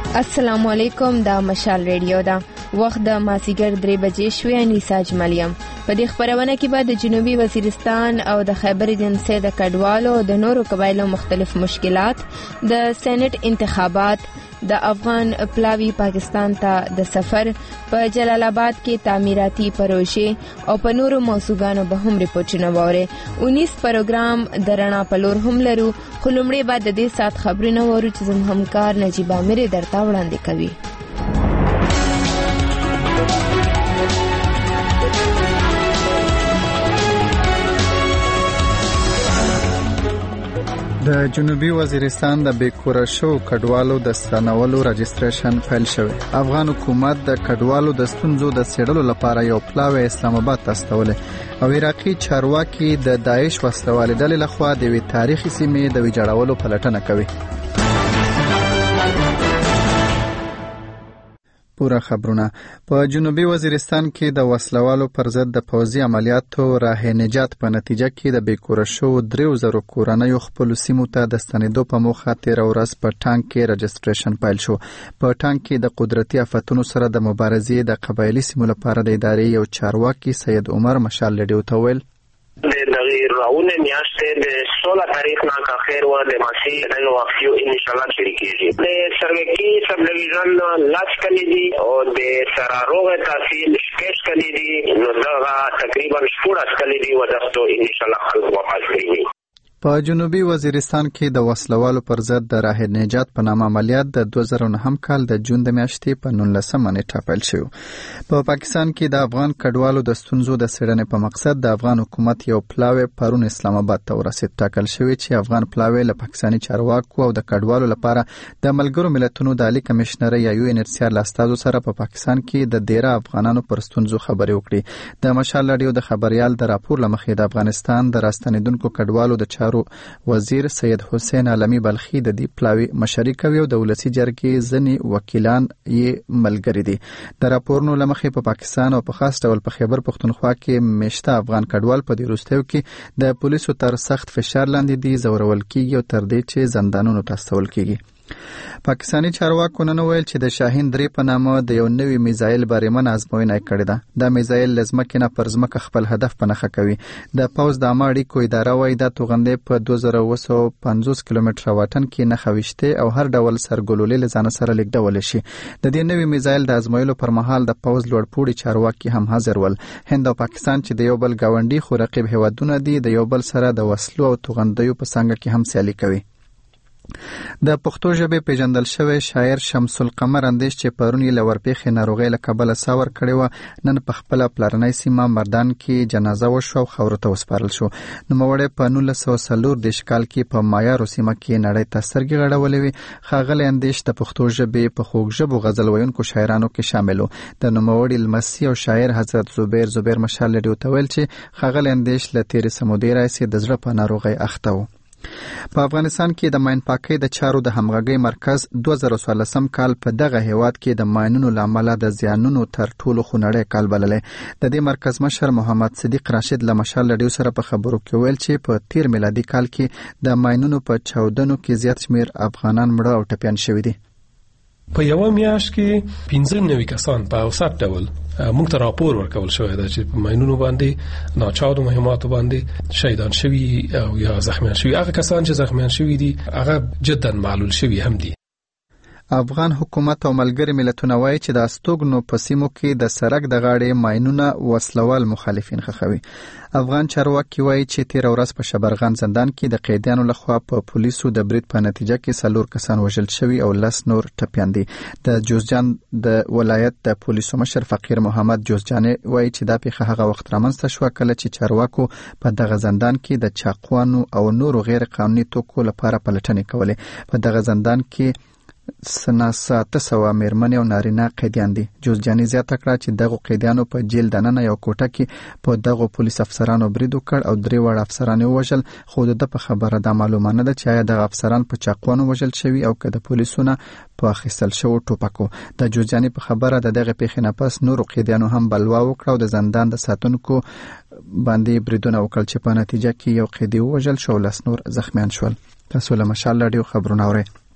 السلام علیکم. دا مشال ریډیو دا وخت د مازیګر 3 بجې شوې. انیسا جمالیم په دې خبرونه کې به د جنوبي وزیرستان او د خیبر ایجنسۍ د کډوالو او د نورو قبایلو مختلف مشکلات، د سېنات انتخابات، د افغان پلاوی پاکستان ته د سفر، په جلال آباد کې تعمیراتي پروژې او په نورو موضوعاتو به هم ریپورتونه ووري. 19 پروګرام د رڼا په لور هم لرو، خو لومړی بعد د دې سات خبرونه وورو چې زموږ همکار نجیب امیر درته وړاندې کوي. د جنوبي وزیرستان د بیکوره شو کډوالو د ستنولو رجستریشن پیل شوی. افغان حکومت د کډوالو د ستونزو د څېړلو لپاره یو پلاوی اسلام آباد ته استولې او عراقي چارواکي د داعش وسلوالې ډلې لخوا د وی تاریخي سیمې د ویجاړولو پلټنه کوي. پورا خبرونه. په جنوبي وزیرستان کې د وسلوالو پر ضد د پوځي عملیاتو راه نجات په نتیجه کې د بیکوره شو 3000 کورنۍ خپل سیمو ته د ستنېدو په موخه 13 ورځ په ټانک کې رجستریشن پیل شو. په ټانک کې د قدرتي آفتونو سره د مبارزې د قبایلی سیمو لپاره د ادارې یو چارواکي سید عمر مشال ریډیو ته ویل د راونه میاشتې د 16 تاریخ نه کا خیر و د ماشي د واقعو ان شاء الله شریکېږي. د سروکی سب ډیویژن لاس کلی دي او د سراروغ تحصیل شپږ کلی دي، نو دا تقریبا 14 کلی دي و دستو ان شاء الله خلک واپس کیږي. په جنوبي وزیرستان کې د وسلوالو پر ضد د راه نجات په نامه عملیات د 2009 کال د جون د میاشتې په 19 نیټه پیل شو. په پاکستان کې د افغان کډوالو د ستونزو د څېړنې په مقصد د افغان حکومت یو پلاوی پرون اسلام آباد ته ورسید. ټاکل شوی چې افغان پلاوی له پاکستاني چارواکو او د کډوالو لپاره د ملګرو ملتونو د عالی کمشنر یا UNHCR لاستازو سره په پاکستان کې د 13 افغانانو پر ستونزو خبرې وکړي. د مشال راډیو د خبريال د راپور لمخې د افغانستان د راستنیدونکو کډوالو د وزیر سید حسین علمی بلخی د دې پلاوی مشري کوي او د ولسی جرګې ځنی وکیلان یې ملګری دي. د راپورونو لمخې په پاکستان او په خاص ډول په خیبر پختونخوا کې مشته افغان کډوال په دې وروستیو کې د پولیسو تر سخت فشار لاندې دي، زورول کیږي او تر دې چې زندانونو ته استول کیږي. پاکستاني چارواکو نن ویل چې د شاهین 3 په نامه د یو نوي میزایل بریمن ازموینه کړې ده. دا میزایل لزمکه نه پر ځمکه خپل هدف په نخښه کوي. د پوز د اماړي کو اداره وایي د توغندې په 2250 کیلومتر واټن کې نه خويشته او هر ډول سرګلولې لزان سره لیکډول شي. د دې نوي میزایل د ازمویلو پر مهال د پوز لوړپوړي چارواکي هم حاضر ول. هند او پاکستان چې د یو بل گاونډي خو رقیب هیوادونه دي، د یو بل سره د وسلو او توغندیو په څنګه کې هم سیالي کوي. د پښتو ژبې پیژندل شوی شاعر شمس القمر اندیش چې پرون یې لورپېخې ناروغۍ له کبله ساور کړی و، نن په خپله پلرنۍ سیمه مردان کې جنازه وشو او خاورو ته وسپارل شو. نوموړی په 1940 کال کې په مایارو سیمه کې نړۍ ته سترګې غړولې وې. ښاغلی اندیش د پښتو ژبې په خوږ ژبو غزل ویونکو شاعرانو کې شامل و. د نوموړي لمسی او شاعر حضرت زبیر مشال ریډیو ته ویل چې ښاغلی اندیش له تېرې سمودې راهیسې د زړه په ناروغۍ اخته و. په افغانستان کې د ماین پاکۍ د چارو د همغږۍ مرکز 2014 کال په دغه هیواد کې د ماینونو لامل د زیانونو تر ټولو خونړی کال بللې. د دې مرکز مشر محمد صدیق راشد له مشال ریډیو سره په خبرو کې ویل چې په 13 میلادي کال کې د ماینونو په چاودنو کې زیات شمیر افغانان مړه او ټپیان شوي دي. په یو میاشت کې 15 کسان په اوسط ډول موږ ته راپور ورکول شوی دی چې په ماینونو باندې ناچاودو مهماتو باندې شهیدان شوي او یا زخمیان شوي. هغه کسان چې زخمیان شوي دي هغه جدا معلول شوي هم دي. افغان حکومت او ملګری ملتونه وایي چې د استوګنو په سیمو کې د سرک د غاړې ماینونه وسلوال مخالفین خخوي. افغان چارواکي وایي چې 13 ورځ په شبرغان زندان کې د قیدیانو لخوا په پولیسو د برید په نتیجه کې 4 کسان وژل شوي او 10 نور ټپیان دي. د جوزجان د ولایت د پولیسو مشر فقیر محمد جوزجاني وایي چې دا پیښه هغه وخت رامنځته شوه کله چې چارواکو په دغه زندان کې د چاقوانو او نورو غیر قانوني توکو لپاره پلټنې کولې. په دغه زندان کې سناسات سوا میرمنې او نارینه قیدیان دي. جوزجاني زیاته کړه چې دغه قیدیانو په جیل دننه یو کوټه کې په دغه پولیس افسرانو برید وکړ او 3 وړ افسران وژل. خو د په خبره د معلومه نه ده چې آیا دغه افسران په چاقوانو وژل شوي او که د پولیسونو په اخیستل شوو ټوپکو. د جوزجاني په خبره د دغه پیښې نه پس نورو قیدیانو هم بلوا وکړه او د زندان د ساتونکو باندې بریدونه وکړل چې په نتیجه کې یو قیدی وژل شو او 10 نور زخمیان شول. تاسو له مشال راډیو خبرونه اورئ.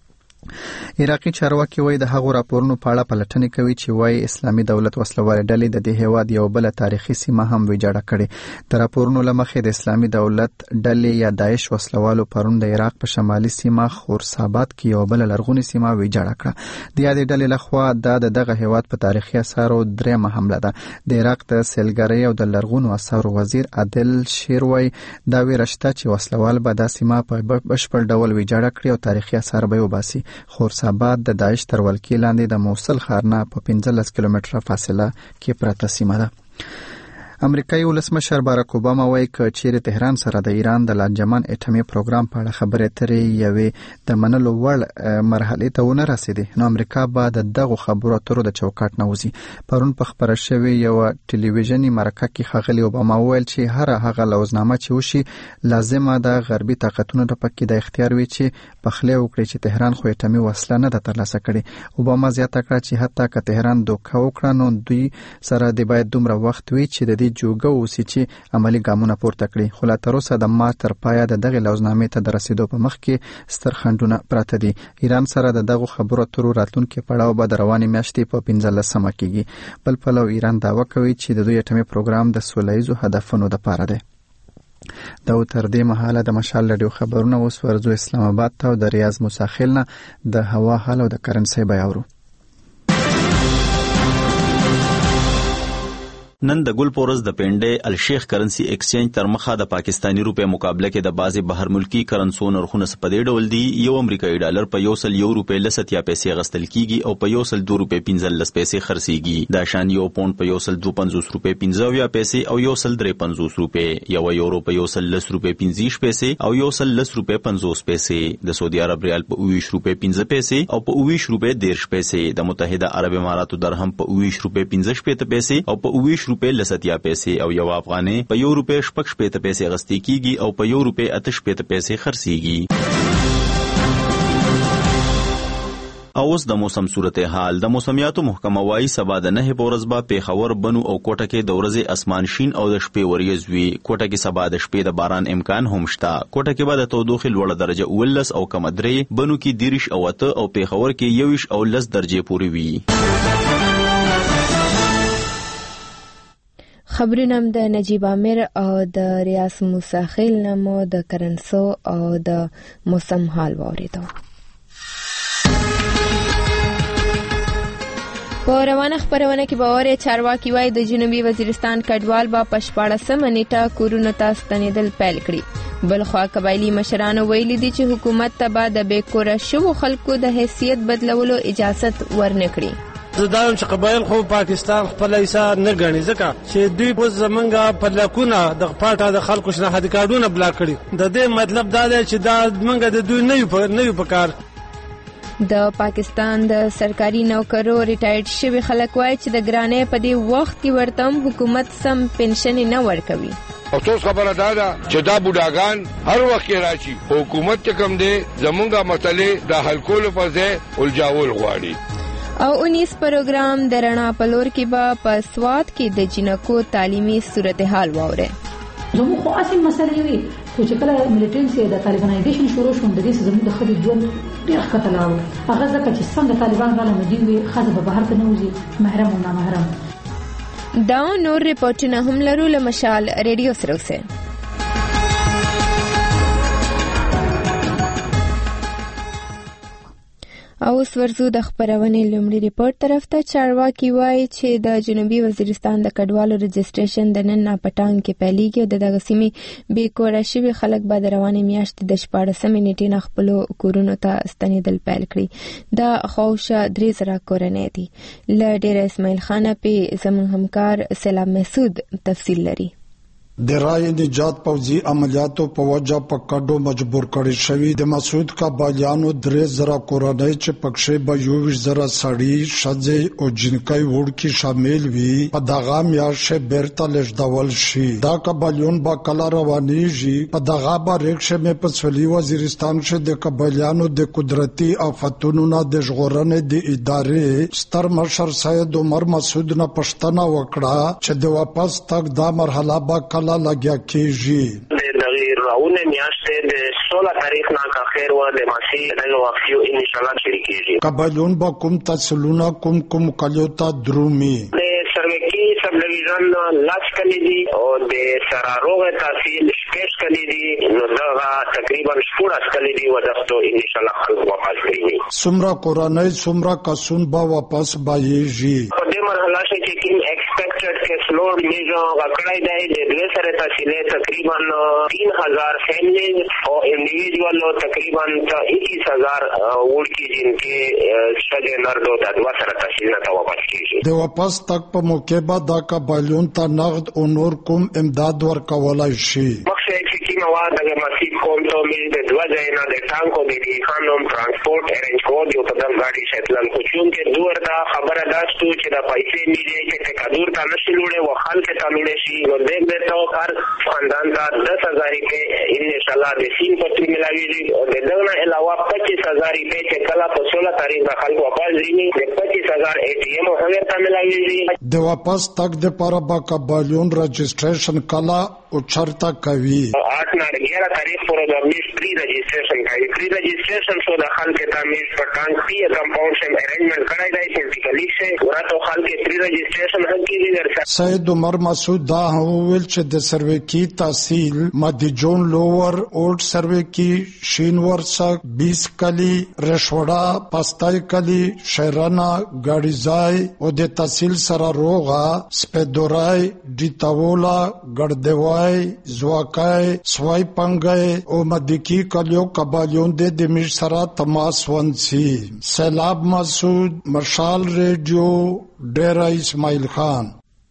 عراقي چارواکي وایي د هغو راپورونو په اړه پلټنې کوي چې وایي اسلامي دولت وسلوالې ډلې د دې هیواد یو بل تاریخي سیمه هم ویجاړه کړې. د راپورونو له مخې د اسلامي دولت ډلې یا داعش وسلوالو پرون د عراق په شمالي سیمه خورساباد کې یو بل لرغونې سیمه ویجاړه کړه. د یادې ډلې لخوا دغه هیواد په تاریخي آثارو درېمه حمله ده. د عراق د سیلګرۍ او د لرغونو آثارو وزیر عادل شیر وایي دا ویره شته چې وسلوال به دا سیمه په بشپړ ډول ویجاړه کړي او تاریخي آثار به وباسي. خورساباد د داعش تر ولکې لاندې د موصل ښار نه په 15 کیلومتره فاصله کې پرته سیمه ده. امریکایي ولسمشر باراک اوباما وایي چې چیرې تهران سره د ایران د لاجمن اټومي پروګرام په اړه خبرې اترې یوې د منلو وړ مرحلې ته ونه رسېدې نو امریکا به د دغو خبرو اترو د چوکاټ نه وځي. پرون په خبره شوې یو ټلویزیوني مرکه کې ښاغلي اوباما وویل چې هر هغه لوزنامه چې وشي لازمه ده غربي طاقتونو ته پکې د اختیار وي چې پخلی وکړي چې تهران خو اټومي وسله نه ده ترلاسه کړې. اوباما زیاته کړه چې حتی که تهران دوکه وکړه نو دوی سره د باید دومره وخت وي چې د دې جوګه اوسي چې عملی ګامونه پورته کړي. خو لا تر اوسه د مارچ تر پایه د دغه لوزنامې ته د رسیدو په مخ کې ستر خنډونه پراته دي. ایران سره د دغه خبرو اترو راتلونکي پړاو به د روانې میاشتې په 15مه کېږي. بل پلو ایران دعوا کوي چې د دوی اټومي پروګرام د سولهییزو هدفونو لپاره دی. دا تر دې مهاله د مشال رادیو خبرونه اوس ورځو اسلام آباد ته او د ریاض موساخیل نه د هوا حال او د کرنسي بیاورو. نن د ګل پورز د پنډې الشیخ کرنسی ایکسچینج تر مخه د پاکستانی روپے مقابله کې د بازي بهر ملکی کرنسو نرخونه سپدې ډول دي. یو امریکایي ډالر په 101 روپے لساتیا پیسې غستل کیږي او په 102 روپے 15 پیسې خرڅيږي. د شان یو پاوند په 152 روپے 15 پیسې او 153 روپے. یو یورو په 110 روپے 15 پیسې او 110 روپے 50 پیسې. د سعودي عرب ریال په 20 روپے 15 پیسې او په 20 روپے 10 پیسې. د متحده عرب اماراتو درهم په 20 روپے 15 پیسې او په 20 روپے لساتیا پیسې او یو افغاني په 1 روپے 15 پیسې غستې کیږي او په 1 روپے 88 پیسې خرڅيږي. اوس د موسم صورتحال. د موسمیاتو محکمه وايي سبا د 9 پورز با پیښور بنو او کوټه کې د ورځې اسمان شین او د شپې وریځ وي. کوټه کې سبا د شپې د باران امکان هم شته. کوټه کې به د تودوخې لوړه درجه 19 او کم 3، بنو کې 30 او 8 او پیښور کې 21 او 10 درجه پورې وي. خبرونه د نجیب عامر او د ریاض موساخیل نمو د کرنسو او د موسم حال واوریدو. په روانه خبرونه کې باور چارواکي وایي د جنوبي وزیرستان کډوال با په 14 نیټه کورونو ته ستنېدل پیل کړي. بلخوا قبایلی مشرانو ویلي دي چې حکومت ته به د بیکوره شوو خلکو د حیثیت بدلولو اجازت ورنکړي. زدایم چې قبایل خو پاکستان خپل ایثار نه غني ځکه چې دوی په زمونږه په لکونه د پټه د خلکو شناخت کارډونه بلاک کړي. د دې مطلب دا دی چې دا زمونږه د دوی نه یو په کار. د پاکستان د سرکاري نوکرو ریټایرډ شوی خلک وایي چې د ګرانۍ په دې وخت کې ورته حکومت سم پنشن نه ورکوي. افسوس خبره دا چې دا بوډاګان هر وخت راشي حکومت کم دی زمونږه مسلې د حل کولو په ځای الجاول غواړي. او 19 پروګرام د رڼا پلور کې به په سواد کې د جنکو تعلیمي صورتحال واوره. زموږ خو اصلي مسلې وي چې کله ملیټنسي د طالبانایزیشن شروع شوم د دې زموږ د خدي ژوند ډېر خطر لاو. هغه ځکه چې څنګه طالبان غواړي مدیوي خزه به بهر ته نوځي محرم او نامحرم. دا نور ریپورتونه هم لرو له مشال ریډیو سره اوسه. او ورزو د خبرونې لومړي ریپورت طرف ته. چارواکي وایي چې د جنوبي وزیرستان د کډوالو رجسټریشن د نن پټان کې پیلېږي او دغه سیمې بیکوره شوي خلک به د روانې میاشتې د 14 نیټې نه خپلو کورونو ته ستنېدل پیل کړي. دا خوشه 3,000 کورنۍ دي. له ډېره اسماعیل خانه په زموږ همکار سلام مسعود تفصیل لري. د رای نجات پوځي عملیاتو په وجه په کډو مجبور کړي شوی د مسعود قبایلیانو 3,000 کورنۍ چې پکښې به 21,000 سړي ښځې او جنکۍ وړکي شامل وي په دغه میاشتې بیرته لیږدول شي. دا قبایلیون به کله روانېږي. په دغه بریک شمې په سویلي وزیرستان کې د قبایلیانو د قدرتي آفتونو نه د ژغورنې د ادارې ستر مشر سید عمر مسعود نه پوښتنه وکړه چې د واپس تګ دا مرحله به کله لګیا کېږي. د راونه میاشتې د 16 تاریخ نه کا خیر و د ماسی دغه وافیو ان شاء الله شریکیږي. قبایلون با کوم تحصیلونه کوم کلیوتا درومي سروکی سب ډیویژن لاس کلی دي او د سراروغ تحصیل شپږ کلی دي نو دا تقریبا 14 کلی دي ودستو ان شاء الله خلک واپس کیږي. سمرا قرانای سمرا کسون با واپس بایږي. په دې مرحله کې کوم ایکسپیکټډ کیس لوډ میجو غکړای دی د دوه سره تحصیل تقریبا 3000 فیملیز او انډیویډوال تقریبا 21000 ورکی جنکه شګه نردو د دوه سره تحصیل نه واپس کیږي. د واپس تک په موقع بعد دا قبایلون ته نقد او نور کوم امداد ورکولای شي. مخکې چې کومه واده د مسیح کوم ته مې د دوه ځایونه د ټانکو د خانوم ترانسپورت ارنج کول یو په دغه गाड़ी شتلن خو چې دوه دا خبره داستو چې د پیسې میږي چې کډور ته نشي لوړې و خلک ته ملي شي نو دې به تو هر خاندان ته 10000 روپے ان شاء الله د سین پټي ملاويږي او دغه علاوه 25000 روپے چې کله په 16 تاریخ د خلکو واپس ځینی د 25000 ATM هغه ته ملاويږي. د واپس تک د پر با قبایلون رجسٹریشن کلا او چرتا کوي 8 نه 11 تاریخ پورې د میس پری رجسٹریشن کوي. پری رجسٹریشن شو د خلک ته میس په ټانک پی کمپاوند شم ارینجمنٹ کړای دی سنټیکلی شه ورته خلک پری رجسٹریشن هم کیږي. سید عمر مسعود دا ویل چې د سروې کی تحصیل مدی جون لوور اولډ سروې کی شینور سک 20 کلی رشوڑا پستای کلی شیرانا ګاډیزای او د تحصیل سره روغا سپیدورای ډیتاولا ګړدوای زواکای سوای پنګای او مدکی کلیو قبایلون د مش سره تماس ونسی. سیلاب مسعود مشال ریډیو ډیرا اسماعیل خان.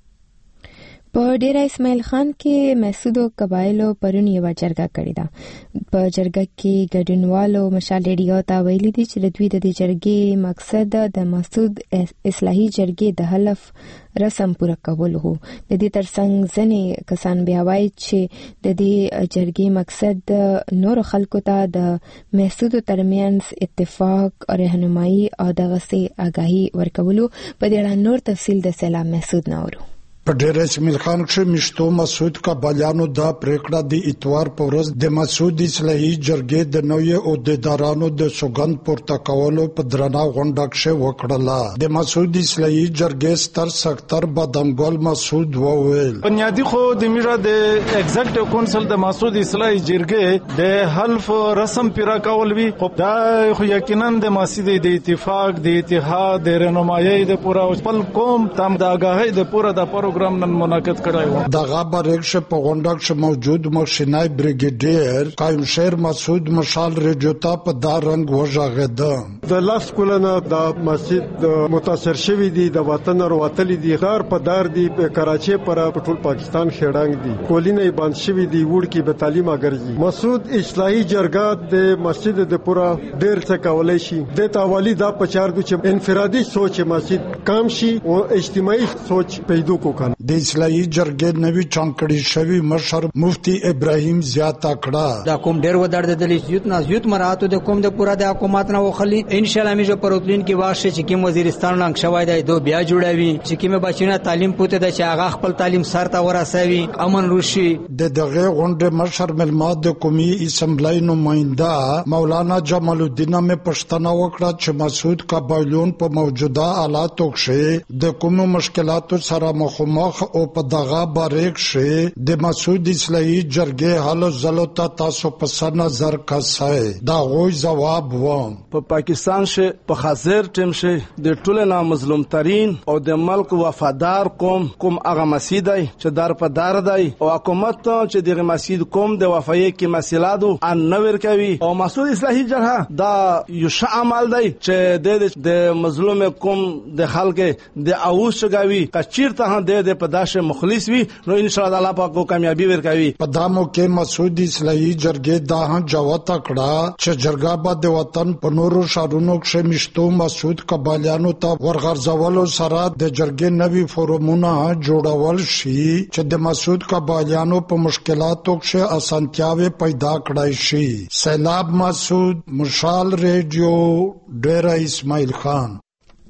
په ډیرا اسماعیل خان کې مسعودو قبایلو پرون یو جرګه کړې ده. په جرګه کې ګډونوالو مشال ریډیو ته ویلي دي چې د دوی د جرګې مقصد د مسعود اصلاحي جرګې د حلف رسم پوره کول هو. د دې ترڅنګ ځینې کسان بیا وایي چې د دې جرګې مقصد نور خلکو ته د مسعودو ترمنځ اتفاق او رهنمایي او دغه سي آگاهي ورکولو. په دې اړه نور تفصیل د سلام مسعود نورو. په ډیرا اسماعیل خان کې مشتو مسعود کا بلیانو دا پریکړه د اتوار په ورځ د مسعود اصلاحي جرګې د نوې عہدیدارانو د سوګند پورته کولو په درنا غونډه کې وکړه. د مسعود اصلاحي جرګې ستر سکتر بادامګل مسعود وویل بنیادی خو د میرا د ایگزیکټیو کونسل د مسعود اصلاحي جرګې د حلف رسم پیرا کول وی خو دا خو یقینا د مسعود د اتفاق د اتحاد د رهنمایي د پورا خپل قوم تام د آگاهی د پورا د پروګرام نن منعقد کړای و. د غابه ریکشه په غونډه کې موجود مخشنای بریګیډیر قائم شیر مسعود مشال ریډیو ته په دا رنگ وژغده. د لاس کولنه د مسجد متاثر شوی دی د وطن وروتلی دی غار په دار دی په کراچي پر ټول پاکستان خېړنګ دی کولینه باندې شوی دی وړ کی به تعلیم اگرځي. مسعود اصلاحي جرګه د مسجد د پورا ډیر څه کولای شي د تاوالی دا په چار د انفرادي سوچ مسجد کم شي او اجتماعي سوچ پیدا کو. د اصلاحي جرګې نوی چانکړی شوی مشر مفتی ابراهیم زیاته کړه دا کوم ډیر ودار د لیسیوت نازیوت مراتو د کوم د پورا د حکومت نه وخلی ان شاء الله میجو پروتلین کې واشه چې کوم وزیرستان لنګ شوای دی دو بیا جوړوي چې کوم بچینه تعلیم پوته د شاغه خپل تعلیم سرته ورسوي امن روشي. د دغه غونډه مشر ملمات د قومي اسمبلی نماینده مولانا جمال الدین مې پښتنه وکړه چې مسعود قبایلون په موجوده حالاتو کې د کوم مشکلاتو سره مخ او په دغه باریک شي د مسعود اصلاحي جرګې حل زلو ته تاسو په سر نظر کاسای دا غوي جواب و. په پاکستان شه په حاضر ټیم شه د ټول نه مظلوم ترين او د ملک وفادار قوم هغه مسیدای چې در په دار دی او حکومت چې دغه مسجد قوم د وفایي کې مسیلادو ان نور کوي او مسعود اصلاحي جرګه دا یو عمل دی چې د مظلوم قوم د خلک د اوس غوي کچیرته د پداشه مخلص وي نو ان شاء الله الله پاک کو کامیابی ورکوي. پدامو کې مسعود اصلاحي جرګې دا جواب کړه چې جرګه به د وطن په نورو شهرونو کې مشتو مسعود قبایلانو ته ورغورځولو سره د جرګې نوي فورمونه جوړول شي چې د مسعود قبایلانو په مشکلاتو کې اسانتیاوي پیدا کړای شي. سیلاب مسعود مشال ریډیو ډیرا اسماعیل خان.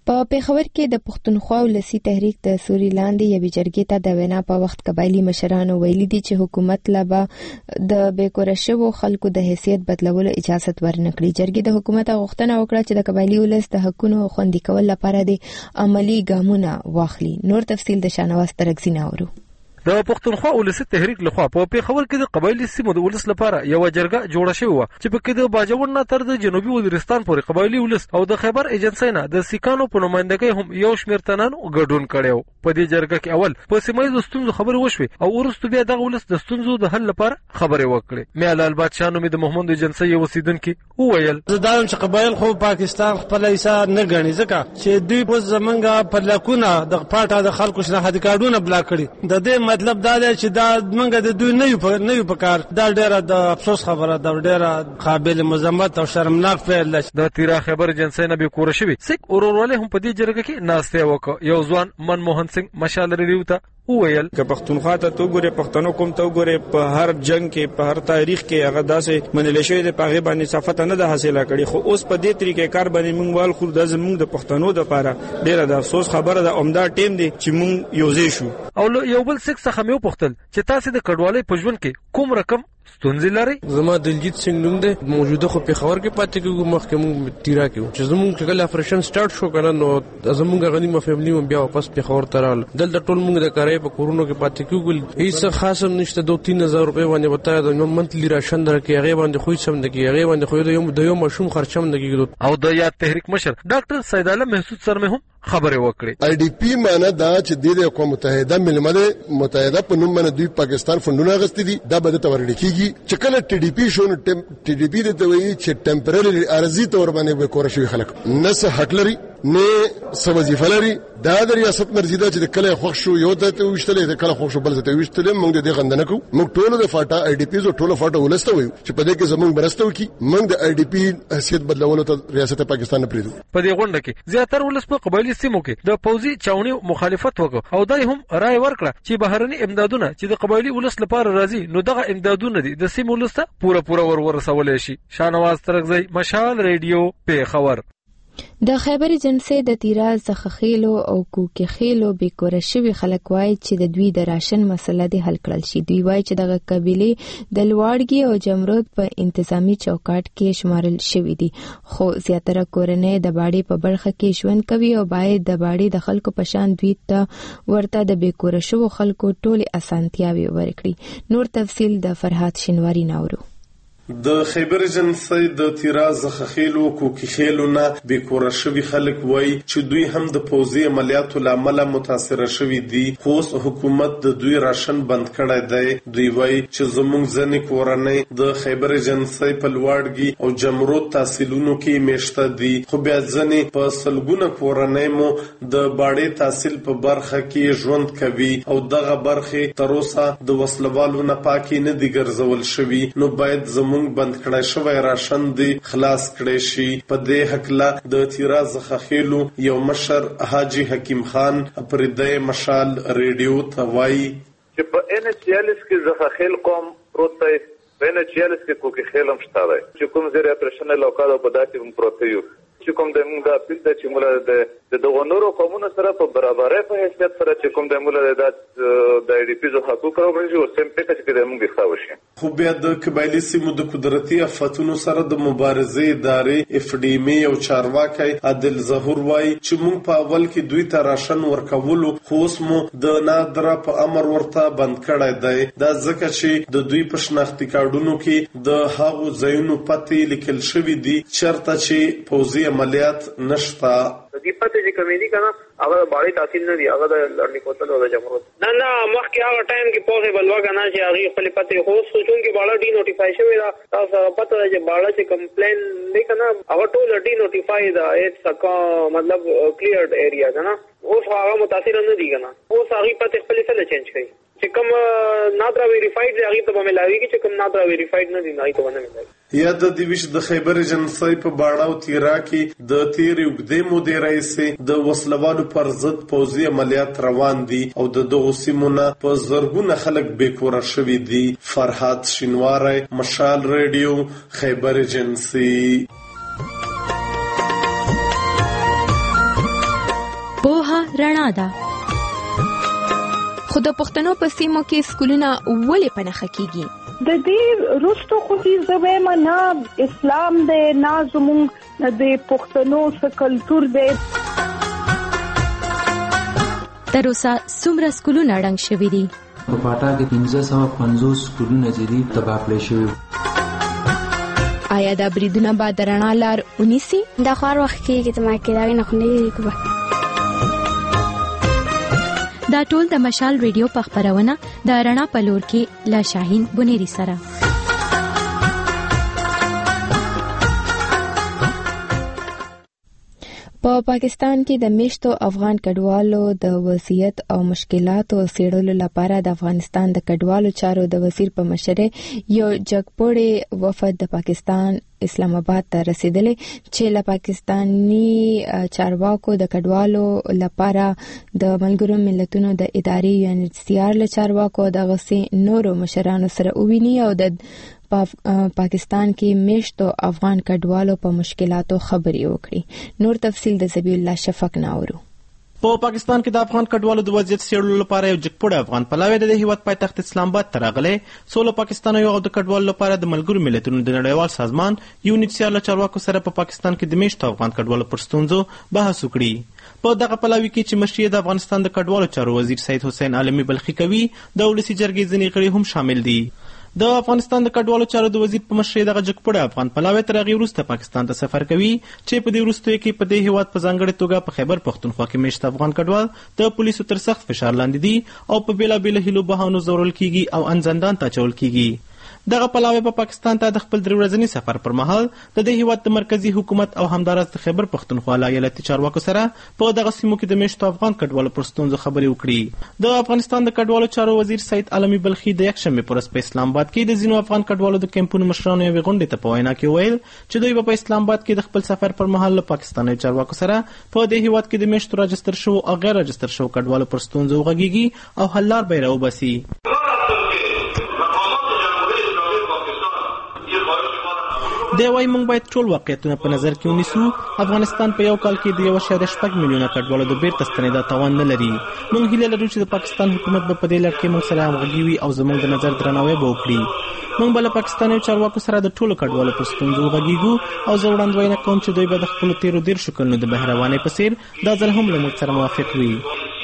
په پیښور کې د پښتونخوا ولسی تحریک د سوري لاندې یوې جرګې ته د وینا په وخت قبایلی مشرانو ویلي دي چې حکومت لبا د بیکوره شوو خلکو د حیثیت بدلولو اجازه ورنکړي. جرګې د حکومت غوښتنه وکړه چې د قبایلی ولس د حقونو خوندي کول لپاره د عملی ګامونه واخلي. نور تفصیل د شانواز ترکزی ناورو. د پښتونخوا ولسی تحریک لخوا په پیښور کې د قبایلی سیمو د ولس لپاره یو جرګه جوړه شوې و چې په کې د باجوړ نه تر د جنوبي وزیرستان پورې قبایلی ولس او د خیبر ایجنسی نه د سیکانو په نمائندګۍ هم یو شمېر تنان ګډون کړي. په دې جرګه کې اول په سیمایي ستونزو خبرې وشوې او وروسته بیا دغه ولس د ستونزو د حل لپاره خبرې وکړې. میالال بادشاه نومې د محمد ایجنسی یو اوسیدونکي وویل زدارم چې قبایل خو پاکستان خپل حصہ نه ګڼي ځکه چې دوی په زمونږه په لکونه د پاټه د خلکو شناختی کارډونه بلاک کړي. د دې مطلب دا دی چې دا منګه د دوی نه یو په کار. دا ډیره د افسوس خبره ده، ډیره قابل مذمت او شرمناک فعل ده. د تیرا خبر ایجنسی نه به کور شوی سیک اورورواله هم په دې جرګه کې ناشته وکړ. یو ځوان منموهن سنگ مشال ریډیو ته وویل که پښتونخوا ته تو ګوره پښتنو کوم ته ګوره په هر جنگ کې په هر تاریخ کې هغه داسې منل شوی د پاغه باندې صفات نه ده حاصله کړي. خو اوس په دې طریقې کار باندې موږ وال خو د زموږ د پښتنو د لپاره ډیره د افسوس خبره ده. عمده ټیم دی چې موږ یوځای شو. او یو بل څه څخه مې وپوښتل چې تاسو د کډوالۍ په ژوند کې کوم رقم ستونزې لري؟ زما دلجیت سنگ نوم دی، موجوده خو پیښور کې پاتې کېږو، مخکې موږ تیرا کې چې زموږ کله آپریشن سٹارټ شو کنه نو زموږ غنیمه فیملی هم بیا واپس پیښور ته راغله. دلته ټول موږ د کارای په کورونو کې پاتې کېږو. هیڅ خاص نشته. 2-3,000 روپۍ باندې وتا د منتلی راشن درکې هغه باندې خو سم دکی هغه باندې خو د یو مشوم خرچم دکی. او د یاد تحریک مشر ډاکټر سید عالم محسود سر مې هم خبره وکړي. آی ډی پی معنی دا چې د اقوام متحده ملمده په نوم باندې دوی پاکستان فندونه غستې دي. دا به د تورړ کیږي چې کله ټي ډي پی شو ټي ډي پی د توي چې ټمپرري ارزي تور باندې به کور شوی خلک نه څه حق لري نه څه وظیفه لري. دا د ریاست مرزي ده چې کله خوښ شو یو ته وشتلې د کله خوښ شو بل ته وشتلې. موږ د غندنه کو. موږ ټول د فاټا آی ډی پی زو ټول فاټا ولسته وي چې په دې کې زموږ برسته وکي. موږ د آی ډی پی حیثیت بدلولو ته ریاست پاکستان نه پریدو. په دې غونډه کې زیاتره ولس په قبایلی سیمو کې د پوزي چاوني مخالفت وکړ او دای هم رائے ورکړه چې بهرني امدادونه چې د قبایلی ولس لپاره راځي نو دغه امدادونه دي د سیمو ولس ته پوره ورسول شي. شانواز ترکزی مشال ریډیو پیښور. د خیبر ایجنسی د تیرا زخخیلو او کوکخیلو بیکوره شوی خلک وایي چې د دوی د راشن مسله د حل کړل شي. دوی وایي چې دغه قبیله د لواړګي او جمرود په انتظامی چوکاټ کې شمارل شوی دي، خو زیاتره کورنۍ د باړې په برخه کې ژوند کوي او باید د باړې د خلکو په شان دوی ته ورته د بیکوره شوو خلکو ټولې اسانتیاوي ورکړي. نور تفصیل د فرحات شینواری ناورو. د خیبر ایجنسی د تیرا زخخیلو کوکخیلو نه بیکوره شوی خلک وایي چې دوی هم د پوځي عملیاتو لامل متاثر شوي دي، خو حکومت د دوی راشن بند کړی دی. دوی وایي چې زموږ ځینې کورنۍ د خیبر ایجنسی په لواړګي او جمرود تحصیلونو کې میشته دي، خو بیا ځینې په سلګونه کورنۍ مو د باړې تحصیل په برخه کې ژوند کوي او دغه برخه تر اوسه د وسلوالو نه پاکي نه دي ګرځول شوي. نو باید زموږ بند کړای شوی راشن دی خلاص کړی شي. په دې حقله د تیرا زخخیلو یو مشر حاجی حکیم خان پردې مشال ریډیو ته وایي چې په ان ایچ ال اس کې زخخیل قوم پروت دی، په ان ایچ ال اس کې کوکخیل هم شته دی چې کوم ځای اپریشن لوکال په داتې هم پروت یو چې کوم د موږ د اپیل د چې موږ د دغه نورو قومونو سره په برابرۍ په حیثیت سره چې کوم د موږ د ای ډی پی زو حقوق راوړي او سم پکې چې د موږ ښه وشي. خو بیا د قبایلی سیمو د قدرتي آفاتونو سره د مبارزې ادارې اف ډی ام او چارواکي عادل ظهور وایي چې موږ په اول کې دوی ته راشن ورکولو خو اوس مو د نادره په امر ورته بند کړی دی. دا ځکه چې د دوی په شناختی کارډونو کې د هغو ځایونو پته لیکل شوی دي چرته چې پوځي عملیات نشتا. د دې پته چې کمیدي کنه هغه باندې تحصیل نه دی، هغه د لړنی کوتل او د جمهوریت نه مخکې هغه ټایم کې پوهه بلوا کنه چې هغه خپل پته خو سوچون کې بالا ډی نوټیفای شوی دا تاسو پته ده چې بالا چې کمپلین نه کنه هغه ټول ډی نوټیفای دا اټس مطلب کلیئرډ ایریا کنه اوس هغه متاثر نه دي کنه اوس هغه پته خپل سره چینج کړي چې کوم نادرا ویریفاید دی هغه ته ملاوي چې کوم نادرا ویریفاید نه دي نه ته ونه ملاوي. یا د دیوش د خیبر ایجنسی په باړه او تیرا کې د تیرې وګدې مودې رئیس د وسلوالو پر ضد پوځي عملیات روان دي او د دغو سیمونه په زرګونه خلک بیکوره شوي دي. فرحات شینواری مشال ریډیو خیبر ایجنسی. رڼا ده. خو د پښتنو په سیمو کې سکولونه ولې په نښه کیږي؟ د دې روستو خو دې زویم نه اسلام دې نه زموږ د پښتنو څخه کلچر دې. تر اوسه څومره سکولونه ړنګ شوي دي؟ په پاټا کې 1550 سکولونه چې دي تباه کړي شوي. آیا دا بریدونه به د رڼا لار ونیسي؟ دا خو هر وخت کېږي ته ما کې دا نه خو نه کېږي. دا ټول د مشال ریډیو په خبرونه د رڼا په لور کې لا شاهین بنيري سره. په پاکستان کې د میشتو افغان کډوالو د وضعیت او مشکلاتو څېړلو لپاره د افغانستان د کډوالو چارو د وزیر په مشرۍ یو جګپوړی وفد د پاکستان اسلام آباد ته رسیدلی چې له پاکستانی چارواکو د کډوالو لپاره د ملګرو ملتونو د ادارې UNHCR له چارواکو د غسي نورو مشرانو سره وویني او د پاکستان کې میشتو افغان کډوالو په مشکلاتو خبرې وکړي. نور تفصیل د زبی الله شفق ناورو. په پاکستان کې د افغان کډوالو د وضعیت څېړلو لپاره یو جګپوړی افغان پلاوی د هیواد پایتخت اسلام آباد ته راغلی. سولو پاکستانیو او د کډوالو لپاره د ملګرو ملتونو د نړیوال سازمان UNHCR له چارواکو سره په پاکستان کې د میشتو افغان کډوالو پر ستونزو بحث وکړي. په دغه پلاوی کې چې مشري د افغانستان د کډوالو چارو وزیر سید حسین عالمي بلخي کوي، د ولسي جرګې ځینې غړي هم شامل دي. د افغانستان د کډوالو چارو د وزیر په مشرۍ دغه جګپوړی افغان پلاوی تر هغې وروسته پاکستان ته سفر کوي چې په دې وروستیو کې په دې هیواد په ځانګړې توګه په خیبر پښتونخوا کې میشت افغان کډوال د پولیسو تر سخت فشار لاندې دي او په بېلابېلو هیلو بهانو ځورول کیږي او ان زندان ته اچول کیږي. دغه پلاوی په پاکستان ته د خپل 3 ورځني سفر پر مهال د دې هیواد د مرکزی حکومت او همدارس د خیبر پښتونخوا ایالتي چارواکو سره په دغه سیمو کې د میشتو افغان کډوالو پر ستونزو خبرې وکړي. د افغانستان د کډوالو چارو وزیر سید عالمي بلخي د یکشنبې پر ورځ په اسلام آباد کې د ځینو افغان کډوالو د کیمپونو مشرانو یوې غونډې ته په وینا کې ویل چې دوی په اسلام آباد کې د خپل سفر پر مهال له پاکستاني چارواکو سره په دې هیواد کې د میشتو راجستر شوو او غیر راجستر شوو کډوالو پر ستونزو وغږیږي او حل لار به یې راوباسي. دی وايي موږ باید ټول واقعیتونه په نظر کې ونیسو. افغانستان په یو کال کې د 1.6 میلیونه کډوالو د بیرته ستنېدا توان نه لري. موږ هیله لرو چې د پاکستان حکومت به په دې لړ کې موږ سره همغږي وي او زموږ د نظر درناوی به وکړي. موږ به له پاکستاني چارواکو سره د ټولو کډوالو پر ستونزو وغږیږو او زه وړاندوینه کوم چې دوی به د خپلو تېرو 13 کلونو د بهروانۍ په څېر دا ځل هم له موږ سره موافق وي.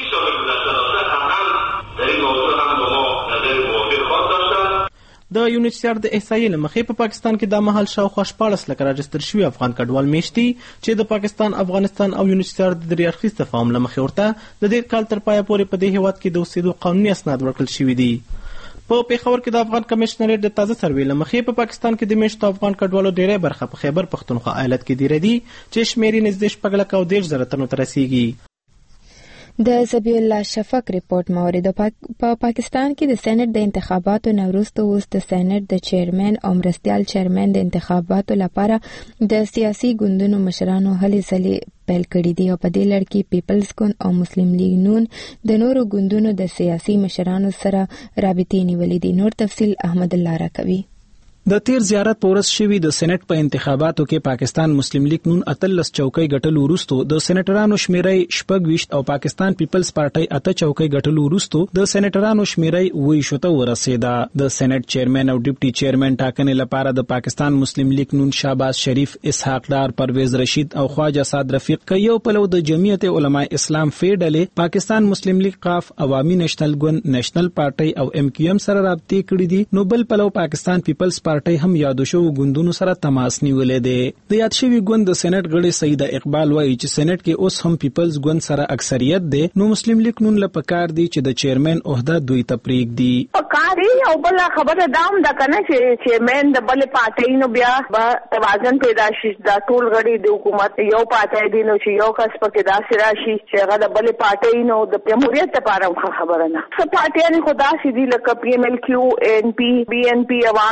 د UNHCR د احصایې له مخې په پاکستان کې د مهال شاوخوا 14 لکه راجستر شوي افغان کډوال میشتي چې د پاکستان، افغانستان او UNHCR د درې اړخیز تفاهم له مخې ورته د دې کال تر پایه پورې په دې هیواد کې د اوسېدو قانوني اسناد ورکړل شوي دي. په پیښور کې د افغان کمیشنریټ د تازه سروې له مخې په پاکستان کې د میشتو افغان کډوالو ډېری برخه په خیبر پښتونخوا ایالت کې دیره دي چې شمېر یې نږدې 6.13 تنو ته رسیږي. د زبی الله شفق ریپورت مورد په پاکستان کې د سېنات د انتخاباتو نه وروسته اوس د سېنات د چیرمن او مرستیال چیرمن د انتخاباتو لپاره د سیاسي ګوندونو مشرانو هلې ځلې پیل کړي دي او په دې لړ کې پیپلز ګوند او مسلم لیگ نون د نورو ګوندونو د سیاسي مشرانو سره رابطې نیولې دي. نور تفصیل احمد الله راکوي. د تیر زیارت پورس شوی د سېنات په انتخاباتو کې پاکستان مسلم لیگ نون 13 چوکۍ ګټلو وروسته د سېنیټرانو شمیرې 26 او پاکستان پیپلز پارټي 8 چوکۍ ګټلو وروسته د سېنیټرانو شمیرې 20 ته ورسېده. د سېنات چیرمن او ډیپټي چیرمن ټاکنې لپاره د پاکستان مسلم لیگ نون شهباز شریف، اسحاق ډار، پرویز رشید او خواجه سعد رفیق یو پلو د جمعیت علماء اسلام فیډلې پاکستان مسلم لیگ قاف، عوامي نېشنل ګوند، نېشنل پارټي او MQM سره رابطې کړې دي. نو بل پلو پاکستان پیپلز پارټي هم یادو شو ګوندونو سره تماس نیولې دي. د یاد شوی ګوند د سېنات غړي سیده اقبال وایي چې سېنات کې اوس هم پیپلز ګوند سره اکثریت دی، نو مسلم لیگ نون له پکار دی چې د چیرمن عہده دوی تپریک دی. پکاري او بل خبره دام د کنه چې چیرمن د بل پارټي نو بیا توازن پیدا شي. دا ټول غړي د حکومت یو پارټي دی نو چې یو کس پکې داسې راشي چې هغه د بل پارټي نو د جمهوریت لپاره خبره نه. څه پارټي نه خدا سي دي لکه PMLQ، NP، BNP، عوامي موږ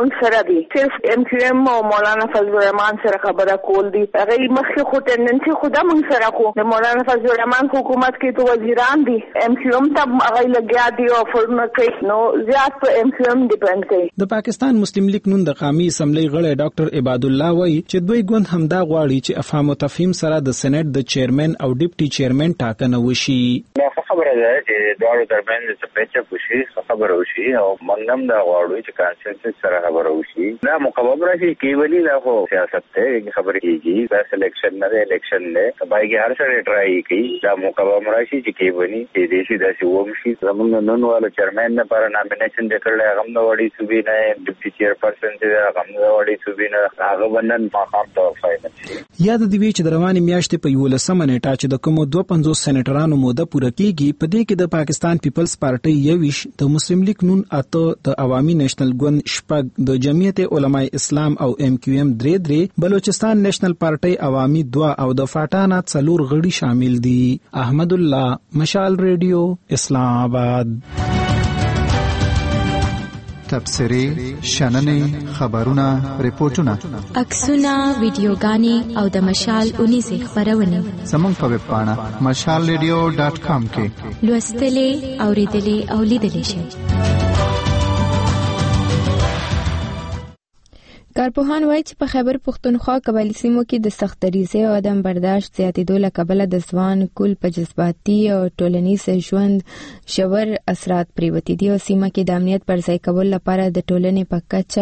موږ سره دي صرف MQM او مولانا فضل الرحمن سره خبره کول دي هغه مخکې خو ټندنسي خدا موږ سره خو د مولانا فضل الرحمن حکومت کې تو وزیران دي MQM ته هغه لګیا دي او فرض کوي نو زیات په MQM ډیپند کوي. د پاکستان مسلم لیگ نون د قومي اسمبلی غړی ډاکټر عباد الله وایي چې دوی ګوند همدا غواړي چې افهام او تفهیم سره د سېنات د چیرمن او ډیپټي چیرمن ټاکنه وشي. خبره ده چې دواړو ترمنځ څه پیچ وشي خبره وشي او منګم دا غواړي چې کانسنسس سره خبره وشي. دا مقابله راشي کیولي دا خو سیاست ته خبره کیږي دا سلیکشن نه الیکشن نه بایګي هر سره ټرای کوي دا مقابله راشي چې کیولي چې دیشي دا سی ومشي زمونږ نن والا چیرمن نه پر نامینیشن وکړل هغه نو وړي صوبې نه ډیپټي چیرپرسن چې هغه نو وړي صوبې نه هغه بنن ماقام ته فایده شي. یاد دی چې د رواني میاشتې په 11 نیټه چې د کوم 250 سېنیټرانو موده پوره کیږي په دې کې د پاکستان پیپلز پارټي یویش د مسلم لیگ نون اته د عوامي نېشنل ګوند شپږ د جمعیت علماء اسلام او MQM درې بلوچستان نېشنل پارټي عوامي 2 او د فاټانا څلور غړي شامل دي. احمد الله مشال ریډیو اسلام آباد. تبصرې شننې خبرونه ریپورتونه عکسونه ویډیوګانې او د مشال اونیزه خبرونه زموږ په ویب پاڼه mashalradio.com کې لوستلې اوریدلې او لیدلې شئ. کارپوهان وایي چې په خیبر پښتونخوا قبایلي سیمو کې د سخت دریځۍ او عدم برداشت زیاتېدو له کبله د ځوان کول په جذباتي او ټولنیز ژوند ژور اثرات پریوتي دي او سیمه کې د امنیت پر ځای کول لپاره د ټولنې په کچه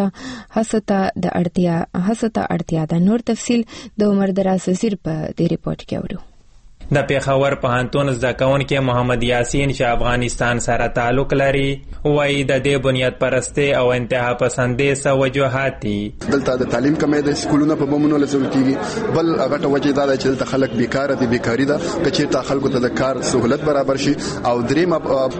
هڅو ته اړتیا ده. نور تفصیل د عمر دراز وزیر په دې ریپورت کې اورو. د پیښور پوهنتون زده کوونکی محمد یاسین چې افغانستان سره تعلق لري وایي د دې بنیاد پرستۍ او انتها پسندۍ څه وجوهات دي. دلته د تعلیم کمی د سکولونو په بمونو لزول کیږي بل هغه وجه دا ده چې دلته خلک بیکاره دي بیکاری ده چې ته خلکو ته د کار سہولت برابر شي او دریم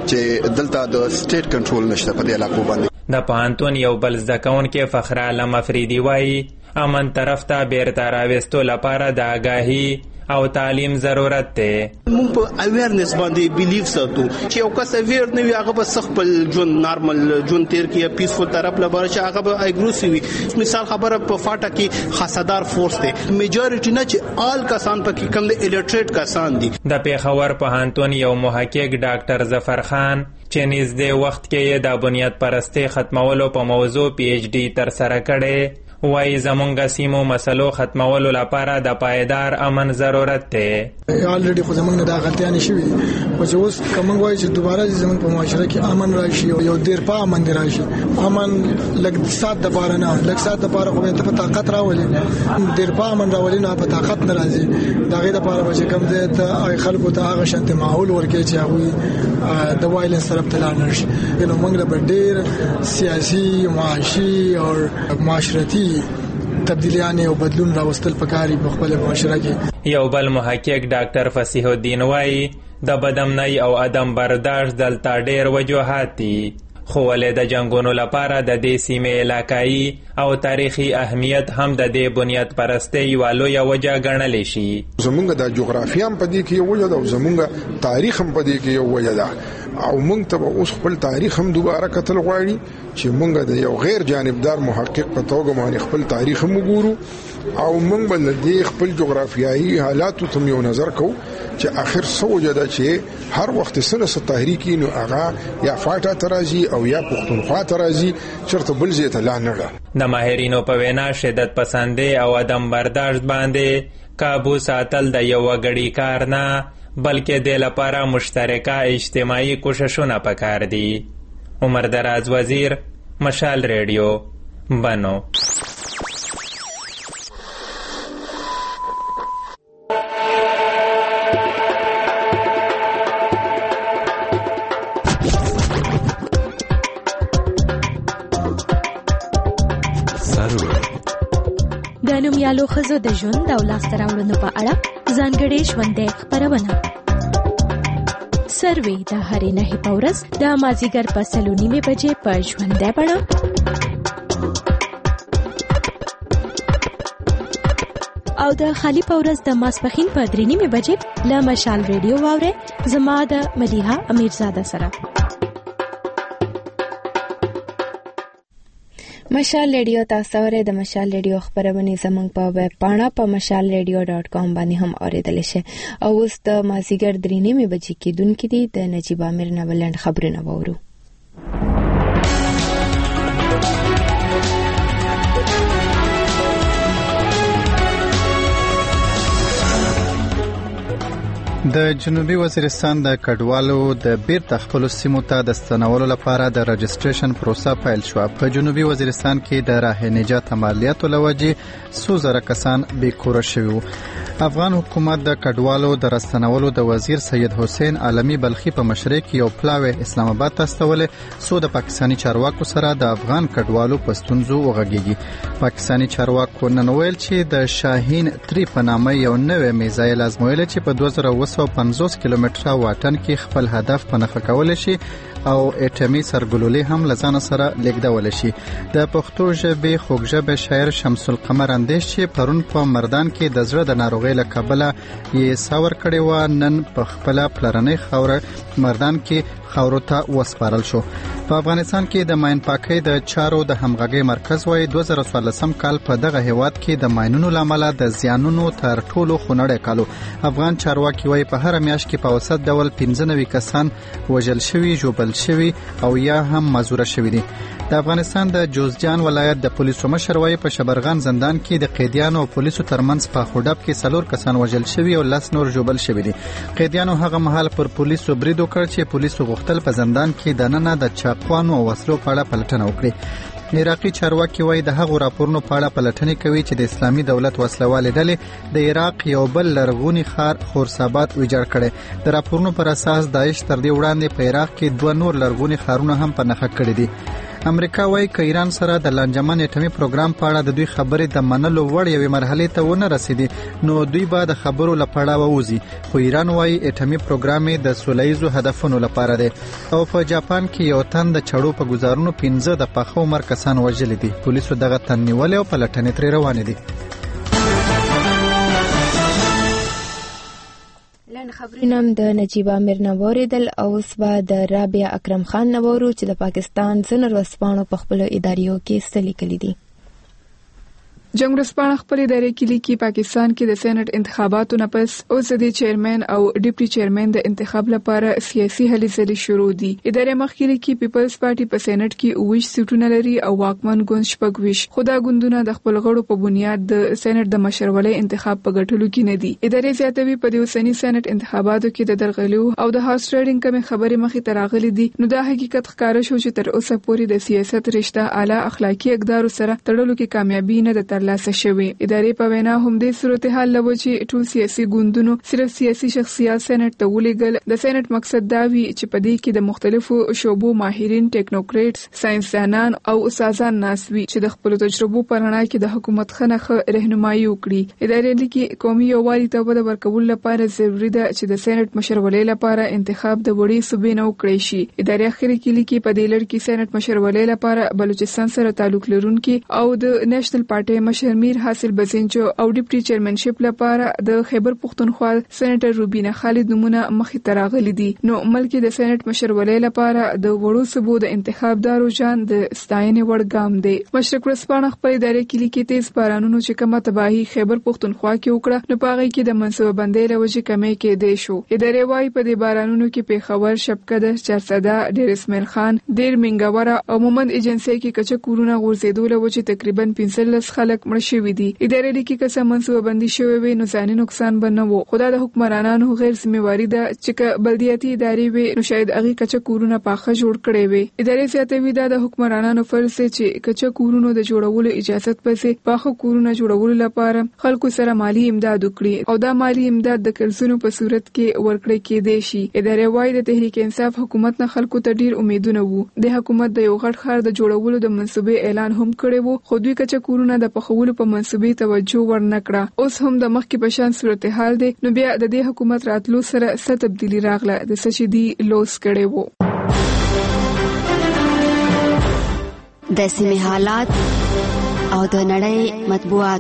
چې دلته د سټیټ کنټرول نشته په دې علاقو باندې. د پوهنتون یو بل زده کوونکی فخر عالم افریدي وایي امن طرف ته بیرته راوستو لپاره د آگاهي او تعلیم ضرورت ده. مونږ په اویرنس باندې بیلیف ساتو چې یو کس اویر نه وي هغه به خپل ژوند نارمل ژوند تیر کړي پیسفول طرف لپاره چې هغه به اګریسیو وي. مثال خبره په فاټا کې خاصدار فورس ده میجورټی نه چې آل کسان پکې کم د الیټریټ کسان دي. د پیښور پوهنتون یو محقق ډاکټر ظفر خان چې نږدې وخت کې د بنیاد پرستۍ ختمولو په موضوع PhD تر سره کړي وای زمونږ سیمو مسلو ختمولو لپاره د پایدار امن ضرورت ده. الریډي خو زمونږ د غلطیاں نشوي او چې اوس کوم وای چې دوباره زمونږ په معاشره کې امن راشي او یو ډیر په امن راشي امن لږ سات د بار نه لږ سات د بار خو ته په طاقت راولي ډیر په امن راولي نه په طاقت نه راځي دغه د بار چې کوم دې ته خلکو ته هغه شانت ماحول ورکړي چې هغه د وایلنس طرف ته لاړ نشي. نو موږ له ډیر سیاسي معاشي او معاشرتي تبدیلیان او بدلون راوستل پکاري په خپل معاشره کې. یو بل محقق ډاکټر فصیح الدین وایي د بدامنۍ او عدم برداشت دلته ډېر وجوهات دي خو ولې د جنګونو لپاره د دې سیمې علاقایي او تاریخي اهمیت هم د دې بنیاد پرستۍ یوه لویه وجه ګڼلی شي. زمونږ د جغرافیه هم په دې کې یو وجه ده او زمونږ تاریخ هم په دې کې یو وجه ده او موږ ته اوس خپل تاریخ هم دوباره کتل غواړي چې موږ د یو غیر جانبدار محقق په توګه باندې خپل تاریخ هم وګورو او موږ بل د خپل جغرافیایي حالاتو ته یو نظر کوو چې اخر څه وجه ده چې هر وخت سره تحریکی نو هغه یا فاټا ترازی او یا پښتونخوا ترازی چرته بل ځای ته لا نه ده. د ماهرینو په وینا شدت پسندۍ او عدم برداشت باندې قابو ساتل د یو وګړي کار نه بلکې د لپاره مشترکه اجتماعي کوششونه پکار دي. عمر دراز وزیر مشال ریډیو بنو. د نومیالو ښځو د ژوند او لاسته راوړنو په اړه ځانګړې ژوندۍ خپرونه سروې د هرې نهې په ورځ د مازدیګر په 3:30 بجې په ژوندۍ بڼه او د خالی په ورځ د ماسپښین په 3:30 بجې له مشال ریډیو واورئ زما د مدیحه امیرزاده سره. مشال ریډیو تاسو اورئ. د مشال ریډیو خبرونه زموږ په ویب پاڼه په mashalradio.com باندې هم اوریدل شي. او اوس د مازیګر 3:30 بجې کېدونکې دي. د نجیب امیر نه بلند خبرونه وورو. د جنوبي وزیرستان د کډوالو د بیرته خپل سیمو ته د ستنولو لپاره د رجسټریشن پروسه پیل شو. په جنوبي وزیرستان کې د راه نجات عملیاتو لوجې 100,000 کسان بیکوره شوي وو. افغان حکومت د کډوالو د راستنولو د وزیر سید حسین عالمی بلخی په مشرۍ کې یو پلاوی اسلام آباد ته استولې سو د پاکستاني چارواکو سره د افغان کډوالو په ستونزو وغږیږي. پاکستاني چارواکو نن ویل چې د شاهین 3 په نامه یو نوې میزایل ازمویل چې په 250 کیلومتره واټن کې خپل هدف په نښه کول شي او اټمی سرګلولې هم لزان سره لیکدول شي. د پښتو ژبې خوږژبه شاعر شمس القمر اندیش چې پرون په مردان کې د زړه د ناروغۍ له کبله یې ساور کړي و، نن په خپل پلرنۍ خوره مردان کې خاورو ته وسپارل شو. په افغانستان کې د ماین پاکۍ د چارو د همغږي مرکز وايي 2014 کال په دغه هیواد کې د ماینونو لامل د زیانونو تر ټولو خونړی کالو. افغان چارواکي وايي په هر میاشت کې په اوسط ډول 95 کسان وژل شوي، ژوبل شوي او یا هم مزوره شوي دي. د افغانستان د جوزجان ولایت د پولیسو مشر وايي په شبرغان زندان کې د قیدیانو او پولیسو ترمنځ په خوډب کې 4 کسان وژل شوي او 10 نور ژوبل شوي دي. قیدیانو هغه مهال پر پولیسو برید وکړ چې پولیسو غوښتل په زندان کې د ننه د چاقوانو او وسلو په اړه پلټنه وکړي. عراقي چارواکي وايي د هغو راپورونو په اړه پلټنې کوي چې د اسلامي دولت وسلوالې ډلې د عراق یو بل لرغونی ښار خورساباد ویجاړ کړي. د راپورونو پر اساس داعش تر دې وړاندې په عراق کې 2 نور لرغونی ښارونه هم په نښه کړي دي. امریکا وايي ک ایران سره د لانجمن اټومي پروګرام په اړه د دوی خبرې د منلو وړ یوې مرحلې ته ونه رسیدي، نو دوی به د خبرو لپاره ووزي. خو ایران وايي اټومي پروګرام د سولهییزو هدفونو لپاره دی. او په جاپان کې یو تن د چړو په گزارونو 15 د پخو عمر کسان وژل دي. پولیسو دغه تن نیولې او پلټنې ترې روانې دي. لن خبرونه د نجیب امیر نه واوریدل. او اوس به د رابعه اکرم خان نه واورو چې د پاکستان ځینو ورځپاڼو په خپلو اداریو کې څه لیکلي دي. جنگ ورځپاڼه خپل ادارې کې لیکي پاکستان کې د سېنات انتخاباتو نه پس اوس د چیرمن او ډیپټي چیرمن د انتخاب لپاره سیاسي هلې ځلې شروع دي. ادارې مخکې لیکي پیپلز پارټي په سېنات کې 20 سیټونه لري او واکمن ګوند 26. خدا ګوندونه د خپل غړو په بنیاد د سېنات د مشرولۍ انتخاب په ګټلو کې نه دي. ادارې زیاتوي په دې اوسنی سېنات انتخاباتو کې د درغلو او د هاوس ټریډینګ کمې خبرې مخې ته راغلي دي. نو دا حقیقت ښکاره شو چې تر اوسه پورې د سیاست رشته اعلی اخلاقی اقدارو سره تړلو کې کامیابی نه ده ترلاسه شوی. ادارې په وینا هم د صورتحال لوي چې ټول سیاسي ګوندونو صرف سیاسي شخصیات سېنات ته ولېګل. د سېنات مقصد دا وی چې په دې کې د مختلفو شوبو ماهرین، ټیکنوکریټس، ساينسدانان او استادان ناسوي چې د خپل تجربو په رڼا کې د حکومت خنخه رهنمایي وکړي. ادارې لیکي قومي یووالي ته د ورکول لپاره ضروری ده چې د سېنات مشرولۍ لپاره انتخاب د وړي صوبې نه وکړي شي. ادارې اخر کې لیکي په دې لړ کې سېنات مشرولۍ لپاره بلوچستان سره تعلق لرونکي او د نېشنل پارټي مشر میر حاصل بزنجو او ډیپټي چیرمنشپ لپاره د خیبر پختونخوا سېنیټر روبینا خالد نمونه مخې ته راغلي دي. نو ملک د سېنات مشرولۍ لپاره د وړو صوبو د انتخاب دارو جان د ستاینې وړ ګام دی. مشرق ورځپاڼه خپل ادارې کې لیکي تیز بارانونو چې کومه تباہي خیبر پختونخوا کې وکړه نو په هغه کې د منصوبه بندۍ لوجې کمې کېدې شو. ادارې وايي په دې بارانونو کې پیښور، شبکده، چارسده، ډیر اسماعیل خان، ډیر منګاوره او مومند ایجنسی کې کچه کورونه غورځېدو لوجې تقریبا 15 خلک مړ شوي دي. ادارې لیکي که څه منصوبه بندي شوی وي نو ځاني نقصان به نه وو. خو دا د حکمرانانو غیر ذمہواری ده چې که بلدیاتي ادارې وي نو شاید هغه کچه کورونه پاخه جوړ کړي وي. ادارې زیاتوي دا د حکمرانانو فرض دی چې کچه کورونو د جوړولو اجازه پسې پاخه کورونه جوړولو لپاره خلکو سره مالی امداد وکړي او دا مالی امداد د قرضونو په صورت کې ورکړي کېدای شي. ادارې وايي د تحریک انصاف حکومت نه خلکو ته ډیر امیدونه وو. د حکومت د یو غټ ښار د جوړولو د منصوبې اعلان هم کړی وو خو دوی کچه کورونه د پخولو په منصوبې توجه ورنکړه. اوس هم د مخکې په شان صورتحال دی نو بیا د دې حکومت راتلو سره څه تبدیلی راغله د څه دی لوس کړي وو. د سیمې حالات او د نړۍ مطبوعات.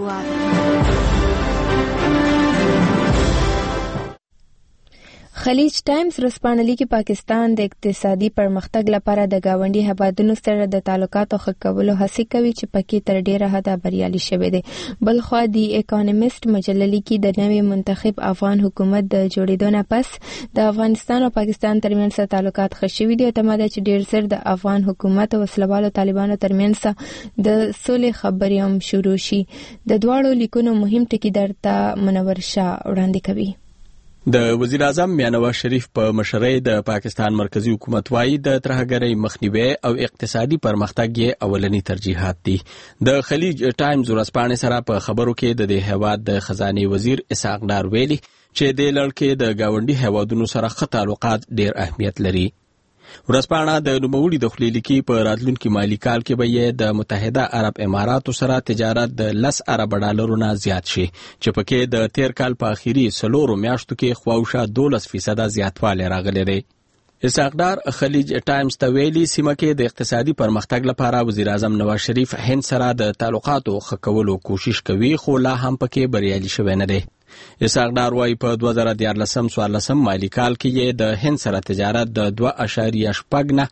خلیج ټایمز ورځپاڼه لیکي پاکستان د اقتصادي پرمختګ لپاره د گاونډي هیوادونو سره د تعلقاتو ښه کولو هڅې کوي چې پکې تر ډیره حده بریالي شوی دی. بلخوا دی اکانومیست مجله لیکي د نوې منتخب افغان حکومت د جوړېدو نه پس د افغانستان او پاکستان ترمنځ تعلقات ښه شوي دي او تمه ده چې ډیر زر د افغان حکومت او وسلوالو طالبانو ترمنځ د سولې خبرې هم شروع شي. د دواړو لیکونو مهم ټکي درته منور شاه وړاندې کوي. د وزیر اعظم میاں نواز شریف په مشرۍ د پاکستان مرکزی حکومت وايي د ترهګرۍ مخنیوي او اقتصادي پرمختګ یې اولنی ترجیحات دي. د خلیج ټایمز ورځپاڼې سره په خبرو کې د دې هیواد د خزانه وزیر اسحاق ډار ویلي چې د لړکې د گاونډي هیوادونو سره ښه تعلقات ډیر اهمیت لري. ورځپاڼه د نوموړي د خپلې لیکي په راتلونکي مالي کال کې به یې د متحده عرب اماراتو سره تجارت د 10 ارب ډالرو نه زیات شي چې پکې د تیر کال په اخیری 4 میاشتو کې خواوشا 12% زیاتوالی راغلی دی. اسحاق ډار خلیج ټایمز ته ویلي سیمه کې د اقتصادي پرمختګ لپاره وزیر اعظم نواز شریف هند سره د تعلقاتو ښه کولو کوشش کوي خو لا هم پکې بریالي شوی نه دی. اسحاق ډار وايي په 2014-14 مالي کال کې یې د هند سره تجارت د 2.8 نه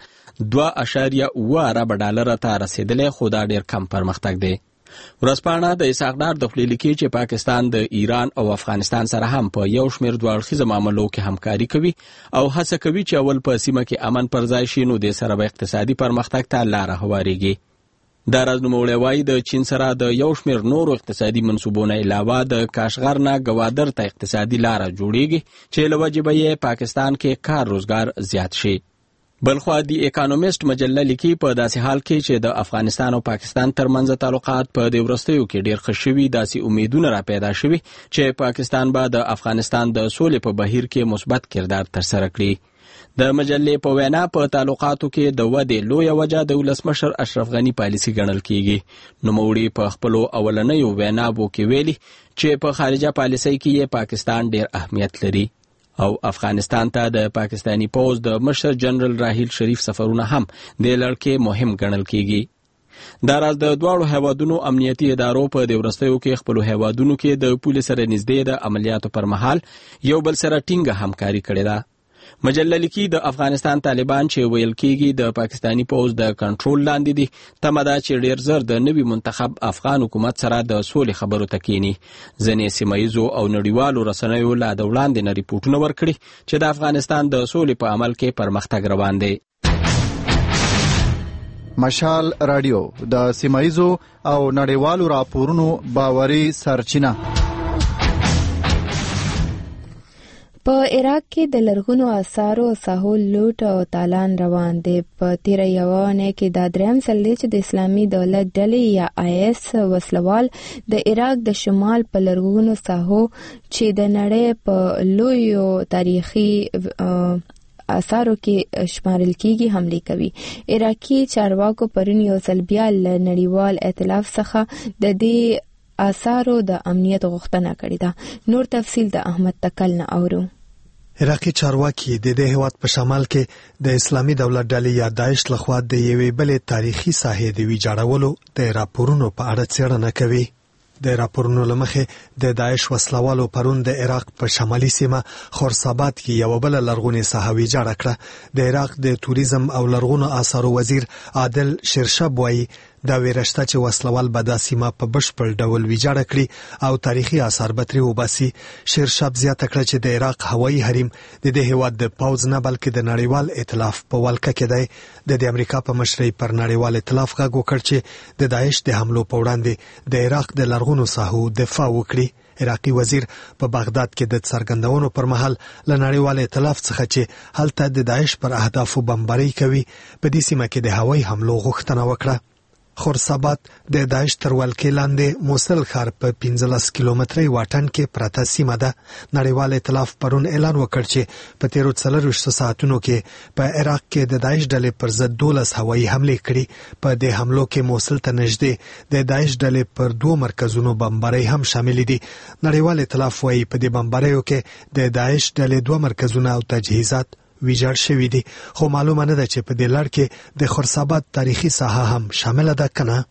2.9 ارب ډالر ته رسیدلی خو دا ډیر کم پرمختګ دی. ورځپاڼه د اسحاق ډار د خپلې لیکي چې پاکستان د ایران او افغانستان سره هم په یو شمېر دوه اړخیزه معاملو کې همکاري کوي او هڅه کوي چې اول په سیمه کې امن پر ځای شي نو د سره به اقتصادي پرمختګ ته لاره هواریږي. دا راز نوموړی وايي د چین سره د یو شمېر نورو اقتصادي منصوبونو علاوه د کاشغر نه ګوادر ته اقتصادي لاره جوړیږي چې له وجې به یې پاکستان کې کار روزګار زیات شي. بلخوا دی اکانومیست مجله لیکي په داسې حال کې چې د افغانستان او پاکستان ترمنځ تعلقات په دې وروستیو کې ډیر ښه شوي داسې امیدونه را پیدا شوي چې پاکستان به د افغانستان د سولې په بهیر کې مثبت کردار ترسره کړي. د مجلې په وینا په تعلقاتو کې د ودې لویه وجه د ولسمشر اشرف غنی پالیسي ګڼل کیږي. نوموړي په خپلو اولنیو ویناوو کې ویلي چې په خارجه پالیسۍ کې یې پاکستان ډیر اهمیت لري او افغانستان ته د پاکستانی پوز د مشر جنرال راحیل شریف سفرونه هم د لړکې مهم ګڼل کیږي. دا راز د دواړو هیوادونو امنیتي ادارو په د ورستیو کې خپل هیوادونو کې د پولیس سره نږدې د عملیاتو پر مهال یو بل سره ټینګه همکاري کړې ده. مجله لیکي د افغانستان طالبان چې ویل کېږي د پاکستانی پوز د کنټرول لاندې دي تمه ده چې ډیر زر د نوي منتخب افغان حکومت سره د سولې خبرو ته کینی. ځینې سیمایزو او نړیوالو رسنیو لا د وړاندې نه ریپورټونه ورکړي چې د افغانستان د سولې په عمل کې پرمختګ روان دی. مشال رادیو د سیمایزو او نړیوالو راپورونو باوري سرچینه. په عراق کې د لرغونو آثارو او ساحو لوټ او تالان روان دی. په تیر یو اونۍ کې دا درېیم ځل دی چې د اسلامي دولت ډلې یا IS وسلوال د عراق د شمال په لرغونو ساحو چې د نړۍ په لویو تاریخي آثارو کې شمارل کیږي حمله کوي. عراقي چارواکو پرون یو ځل بیا له نړیوال ائتلاف څخه د دې آثارو د امنیت غوښتنه کړې ده. نور تفصیل د احمد تکل نه اورو. عراقي چارواکي د دې هیواد په شمال کې د اسلامي دولت ډلې یا داعش لخوا د یوې بلې تاریخي ساحې د ویجاړولو د راپورونو په اړه څېړنه کوي. د راپورونو لمخې د داعش وسلوالو پرون د عراق په شمالي سیمه خورساباد کې یو بل لرغونی ساحه ویجاړه کړه. د عراق د توریزم او لرغونو آثارو وزیر عادل شرشب وایي دا ویرشته چې وسلوال به دا سیمه په بشپړ ډول ویجاړه کړي او تاریخي آثار به ترې وباسي. شیرشاب زیاته کړه چې د عراق هوایي حریم د دې هیواد د پوځ نه بلکې د نړیوال ائتلاف په ولکه کې دی. د امریکا په مشرۍ پر نړیوال ائتلاف غږ وکړ چې د داعش د حملو په وړاندې د عراق د لرغونو ساحو دفاع وکړي. عراقي وزیر په بغداد کې د څرګندونو پر مهال له نړیوال ائتلاف څخه چې هلته د داعش پر اهدافو بمباري کوي په دې سیمه کې د هوایي حملو غوښتنه وکړه. خورساباد د داعش تر ولکې لاندې موصل ښار په 15 کیلومتري واټن کې پرته سیمه ده. نړیوال ائتلاف پرون اعلان وکړ چې په تیرو 24 ساعتونو کې په عراق کې د داعش ډلې پر ضد 12 هوایي حملې کړي. په دې حملو کې موصل ته نږدې د داعش ډلې پر 2 مرکزونو بمباري هم شامل دي. نړیوال ائتلاف وايي په دې بمباریو کې د داعش ډلې 2 مرکزونه او تجهیزات ویجاړ شوي دي خو معلومه نه ده چې په دې لړ کې د خورساباد تاریخي ساحه هم شامل ده کنه.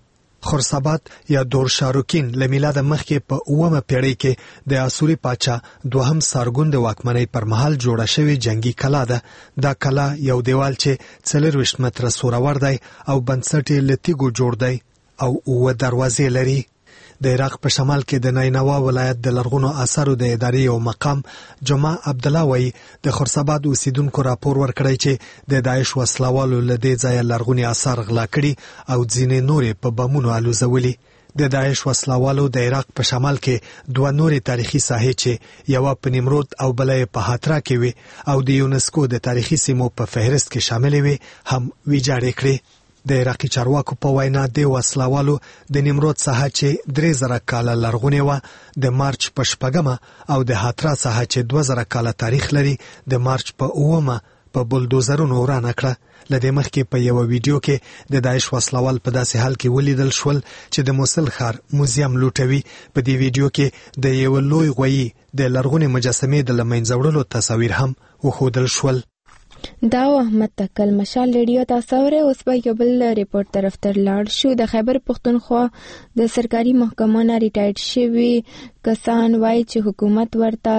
خرسابات یا دورشاروکین له میلاد مخکې په 9مه پیړۍ کې د اسوري پاچا دوهم سارګون د واکمنۍ پر مهال جوړه شوې جنگي کلا ده. دا کلا یو دیوال چې 24 متره سورور دی او بنسټ یې له تیږو جوړ دی او 9 دروازې لري. د عراق په شمال کې د نینوا ولایت د لرغونو آثارو د ادارې او مقام جمعه عبد الله وایي د خرساباد اوسیدونکو راپور ورکړی چې د داعش وسلوالو له دې ځایه لرغوني آثار غلا کړي او ځینې نورې په بمونو الوزولي. د داعش وسلوالو د عراق په شمال کې 2 نورې تاریخي ساحې چې یوه په نیمرود او بله په هاترا کې وي او د یونسکو د تاریخي سیمو په فهرست کې شامل وي هم ویجاړې کړې. د عراقي چارواکو په وینا د وسلوالو د نیمرود ساحه چې 3000 کاله لرغونې وه د مارچ په 8مه او د هاترا ساحه چې 2000 کاله تاریخ لري د مارچ په 9مه په بلدوزرونو ورانه کړه. لدې مخکې په یو ویډیو کې د داعش وسلوال په داسې حال کې ولیدل شول چې د موصل ښار موزیم لوټوي. په دې ویډیو کې د یو لوی غویي د لرغونې مجسمې د لمنځه وړلو تصاویر هم وښودل شول. دا احمد تکل مشال ریډیو تاسو اورئ. اوس به یو بل ریپورت طرف ته لاړ شو. د خیبر پختونخوا د سرکاري محکمو نه ریټایرډ شوي کسان وایي چې حکومت ورته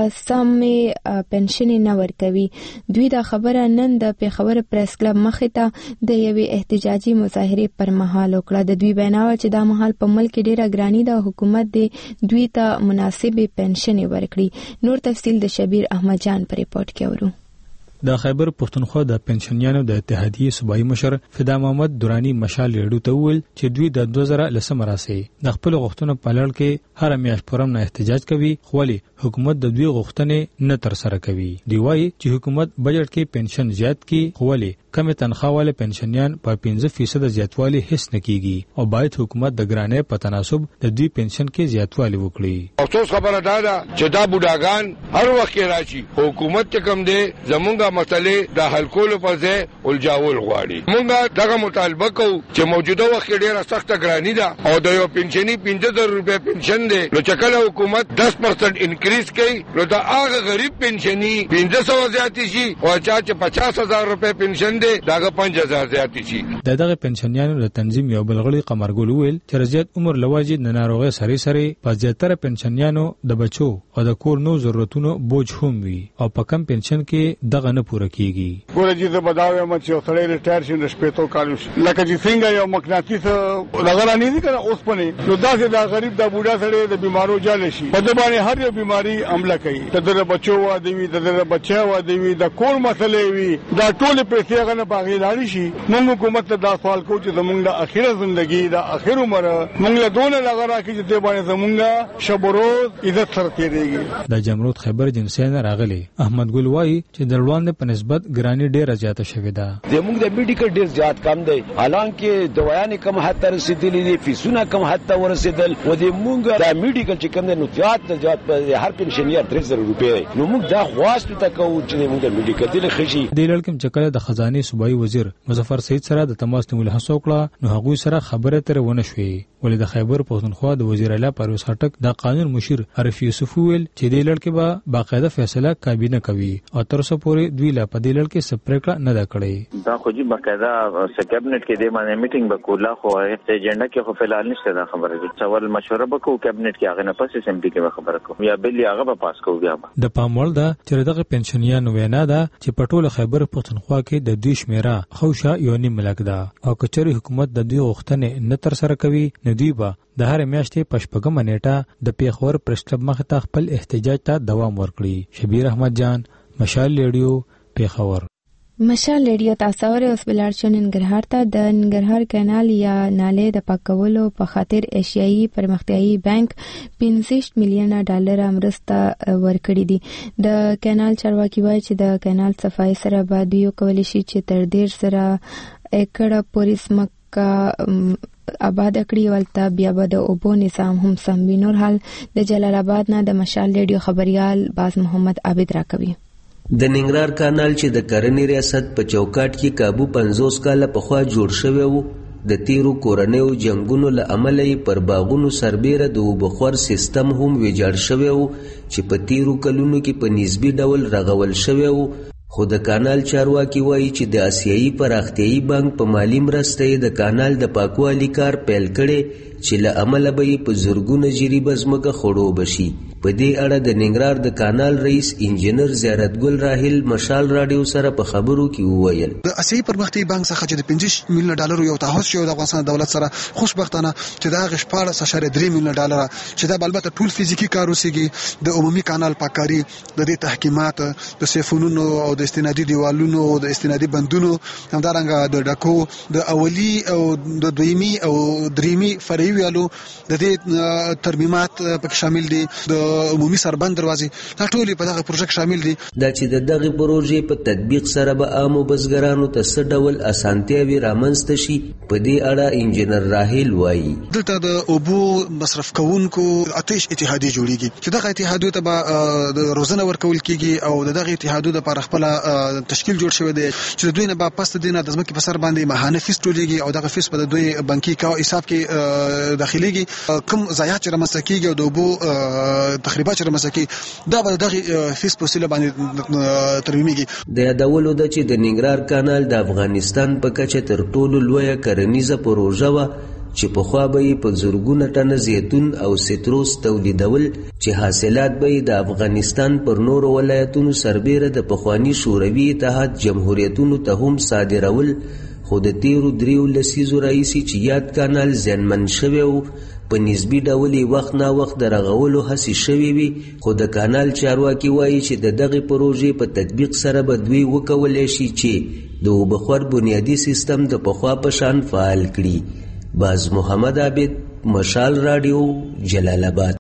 سمې پنشن نه ورکوي. دوی دا خبره نن د پیښور پریس کلب مخې ته د یوې احتجاجي مظاهرې پر مهال وکړه. د دوی وینا وه چې دا مهال په ملک کې ډیره ګراني ده او حکومت دې دوی ته مناسبې پنشنې ورکړي. نور تفصیل د شبیر احمد جان په ریپورت کې اورو. د خیبر پختونخوا د پنشنیانو د اتحادیې صوبایي مشر فدا محمد درانی مشال ریډیو ته وویل چې دوی د 2010 راسي د خپل غوښتنو په لړ کې هر میاشت پرم نه احتجاج کوي خو ولې حکومت د دوی غوښتنې نه تر سره کوي. دی وایي چې حکومت بجټ کې پنشن زیات کړي خو ولې کم تنخواه والے پنشنیان په 15% زیاتوالی هیڅ نه کیږي او باید حکومت د ګرانۍ په تناسب د دوی پنشن کې زیاتوالی وکړي. افسوس خبره ده چې دا بوډاګان هر وخت راشي حکومت کم دی زمونږه مسلې د حل کولو په ځای الجاول غواړي. مونږه دغه مطالبه کوو چې موجوده وخت ډیره سخته ګرانی ده او د یو پنشنی 15000 روپے پنشن دی نو چې کله حکومت 10% انکریز کوي نو دا هغه غریب پنشنی 1500 زیات شي او چې 50000 روپے پنشن داغه 5000 زیات شي. دغه پنشنیانو د تنظیم یو بلغړی قمرګل ویل چې رضایت عمر لواجی د ناروغي سره په زیاتره پنشنیانو د بچو او د کور نو ضرورتونو بوج هم وي او په کم پنشن کې دغه نه پوره کیږي. ګورې چې د بداوي مچ یو سړی ریټایر شي د شپېتو کالو لکه چې څنګه یو مقناطیس لګرا نه دي کنه اوس پنه نو دا چې دا غریب د بوډا سړی د بیمارو جال شي په دې باندې هر یو بیماری عمله کوي. د بچو وا دی د بچا وا دی د کور مسلې وي دا ټول پیسې نه باغیداری شي. موږ حکومت ته دا سوال کوو چې زموږ د اخیره ژوندۍ د اخر عمر موږ له دونه لګرا کې چې د باندې زموږ شب روز عزت سره تیریږي. د جمرود خیبر جنسین راغلي احمد ګل وایي چې د لوړاندې په نسبت ګرانی ډیره زیاته شوې ده. زموږ د میډیکل ډیر زیات کم دی حالانکه دوايان کم حد ته رسیدلې دي فیسونه کم حد ته ورسیدل و د موږ د میډیکل چې کم دی نو زیات په هر پنشنیر 3000 روپے نو موږ دا خواست ته کوو چې موږ د میډیکل دل خشي. د لړکم چکه د خزانه صوبایي وزیر مظفر سید سره د تماس نیولو هڅه وکړه نو هغه سره خبره تر ونه شوې. ولې د خیبر پختونخوا د وزیر اعلی پرویز خټک د قانون مشیر عارف یوسف ویل چې د لړکې به باقاعده فیصله کابینه کوي او تر اوسه پورې دوی لا په د لړکې سپریکړه نه ده کړې. دا خو جی باقاعده کابینټ کې د باندې میټینګ وکولا خو ایجنډا کې خو فلال نشته دا خبره دي. سوال مشوره وکړو کابینټ کې هغه نه پس اسمبلی کې خبره کوو یا بل هغه به پاس کوو. بیا د پاموړ ده چې دغه پنشنیانو وینا ده چې په ټول خیبر پختونخوا کې د دوی شمیره خوشا یو نیم ملک ده او کچري حکومت د دوی غوښتنې نه تر سره کوي نو دوی به د هر میاشتې په 8مه نیټه د پیښور پریس کلب مخ ته خپل احتجاج ته دوام ورکړي. شبیر احمد جان مشال ریډیو پیښور. مشال ریډیو تاسو اورئ. اوس بلار شو ننګرهار ته. د ننګرهار کانال یا نالې د پاکولو په خاطر ایشیایي پرمختیایي بانک 65 میلیونه ډالر مرسته ورکړي دي. د کانال چارواکي وایي چې د کانال صفای سره به دوی کولی شي چې تر ډیر سره ایکړه پولیس مکه آباد کړی ولته بیا به د اوبو نظام هم سم وي. نور حال د جلال آباد نه د مشال ریډیو خبريال باز محمد عابد راکوي. د ننګرهار کانال چې د کرنې ریاست په چوکاټ کې کابو 50 کاله پخوا جوړ شوی وو د تیرو کورنیو جنگونو له امله پر باغونو سربیره د وبخور سیستم هم ویجاړ شوی وو چې په تیرو کلونو کې په نسبی ډول رغول شوی وو خو د کانال چارواکي وایي چې د آسیایي پراختیایي بانک په مالی مرسته یې د کانال د پاکوالي کار پیل کړی چې له امله به یې په زرګونه جریبه ځمکه خړوبه شي. په دې اړه د ننګرهار د کانال رئیس انجینر زیارت ګل راهیل مشال راډیو سره په خبرو کې وویل د آسیایي پرمختیایي بانک څخه چې د 50 میلیون ډالر یو تعهد شوی د افغانستان دولت سره خوشبختانه چې دا غ 14.3 میلیون ډالر چې دا البته ټول فزیکی کار اوسېږي د عمومي کانال پاککاری د دې تحکیمات د سیفونونو او د استنادي دیوالونو او د استنادي بندونو همدارنګه د ډکو د اولی او د دویمي او دریمي فرعي ویالو د دې ترمیمات پکې شامل دي د عمومي سربند دروازې دا ټول په دغه پروژه کې شامل دي. دا چې د دغه پروژې په تطبیق سره به عامو بزګرانو ته څه ډول اسانتیاوې رامنځته شي په دې اړه انجینر راهیل وایي دلته د اوبو مصرف کوونکو آتش اتحادیه جوړیږي چې دغه اتحادیه ته به د روزنه ورکول کیږي او دغه اتحادیه لپاره خپل تشکیل جوړ شوی دی چې دوی نه به پس دینه د ځمکې په سر باندې ماهانه فیس ټولېږي او دغه فیس په دوی بانکي حساب کې داخليږي کوم ضایعات چې رامنځته کیږي او د اوبو تخریبات چې رامنځته کیږي دا به دغه فیس په وسیله باندې ترمیمېږي. د یادولو ده چې د ننګرهار کانال د افغانستان په کچه تر ټولو لویه کرنیزه پروژه وه چې پخوا به یې په زرګونه ټنه زیتون او سیتروس تولیدول چې حاصلات به یې د افغانستان پر نورو ولایتونو سربیره د پخواني شوروي اتحاد جمهوریتونو ته هم صادرول. خو د تیرو 3 لسیزو راهیسې چې یاد کانال زیانمن شوی و په نسبي ډول یې وخت نا وخت د رغولو هڅې شوې وي خو د کانال چارواکي وایي چې د دغې پروژې په تطبیق سره به دوی وکولی شي چې د اوبخور بنیادي سیستم د پخوا په شان فعال کړي. باز محمد عابد مشال راډیو جلال آباد.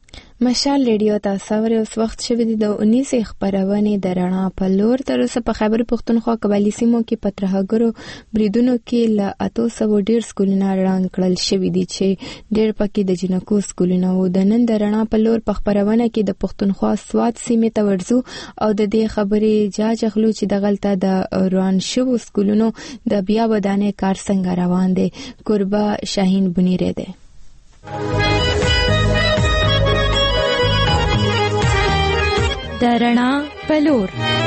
مشال ریډیو تاسو ورې اوس وخت شوی دی د 19 خبرونه د رڼا په لور تر اوسه په خیبر پښتونخوا قبایلی سیمو کې په ترهګرو بریدونو کې له 800 ډیر سکولونه رنګ کړل شوی دي چې ډیر پکې د جنکو سکولونه وو. د نن د رڼا په لور په خبرونه کې د پښتونخوا سواد سیمې ته ورځو او د دې خبرې جاج اخلو چې د غلطه د روان شوو سکولونو د بیا ودانې کار څنګه روان دي. قربا شاهین بنیره ده. د رڼا پلور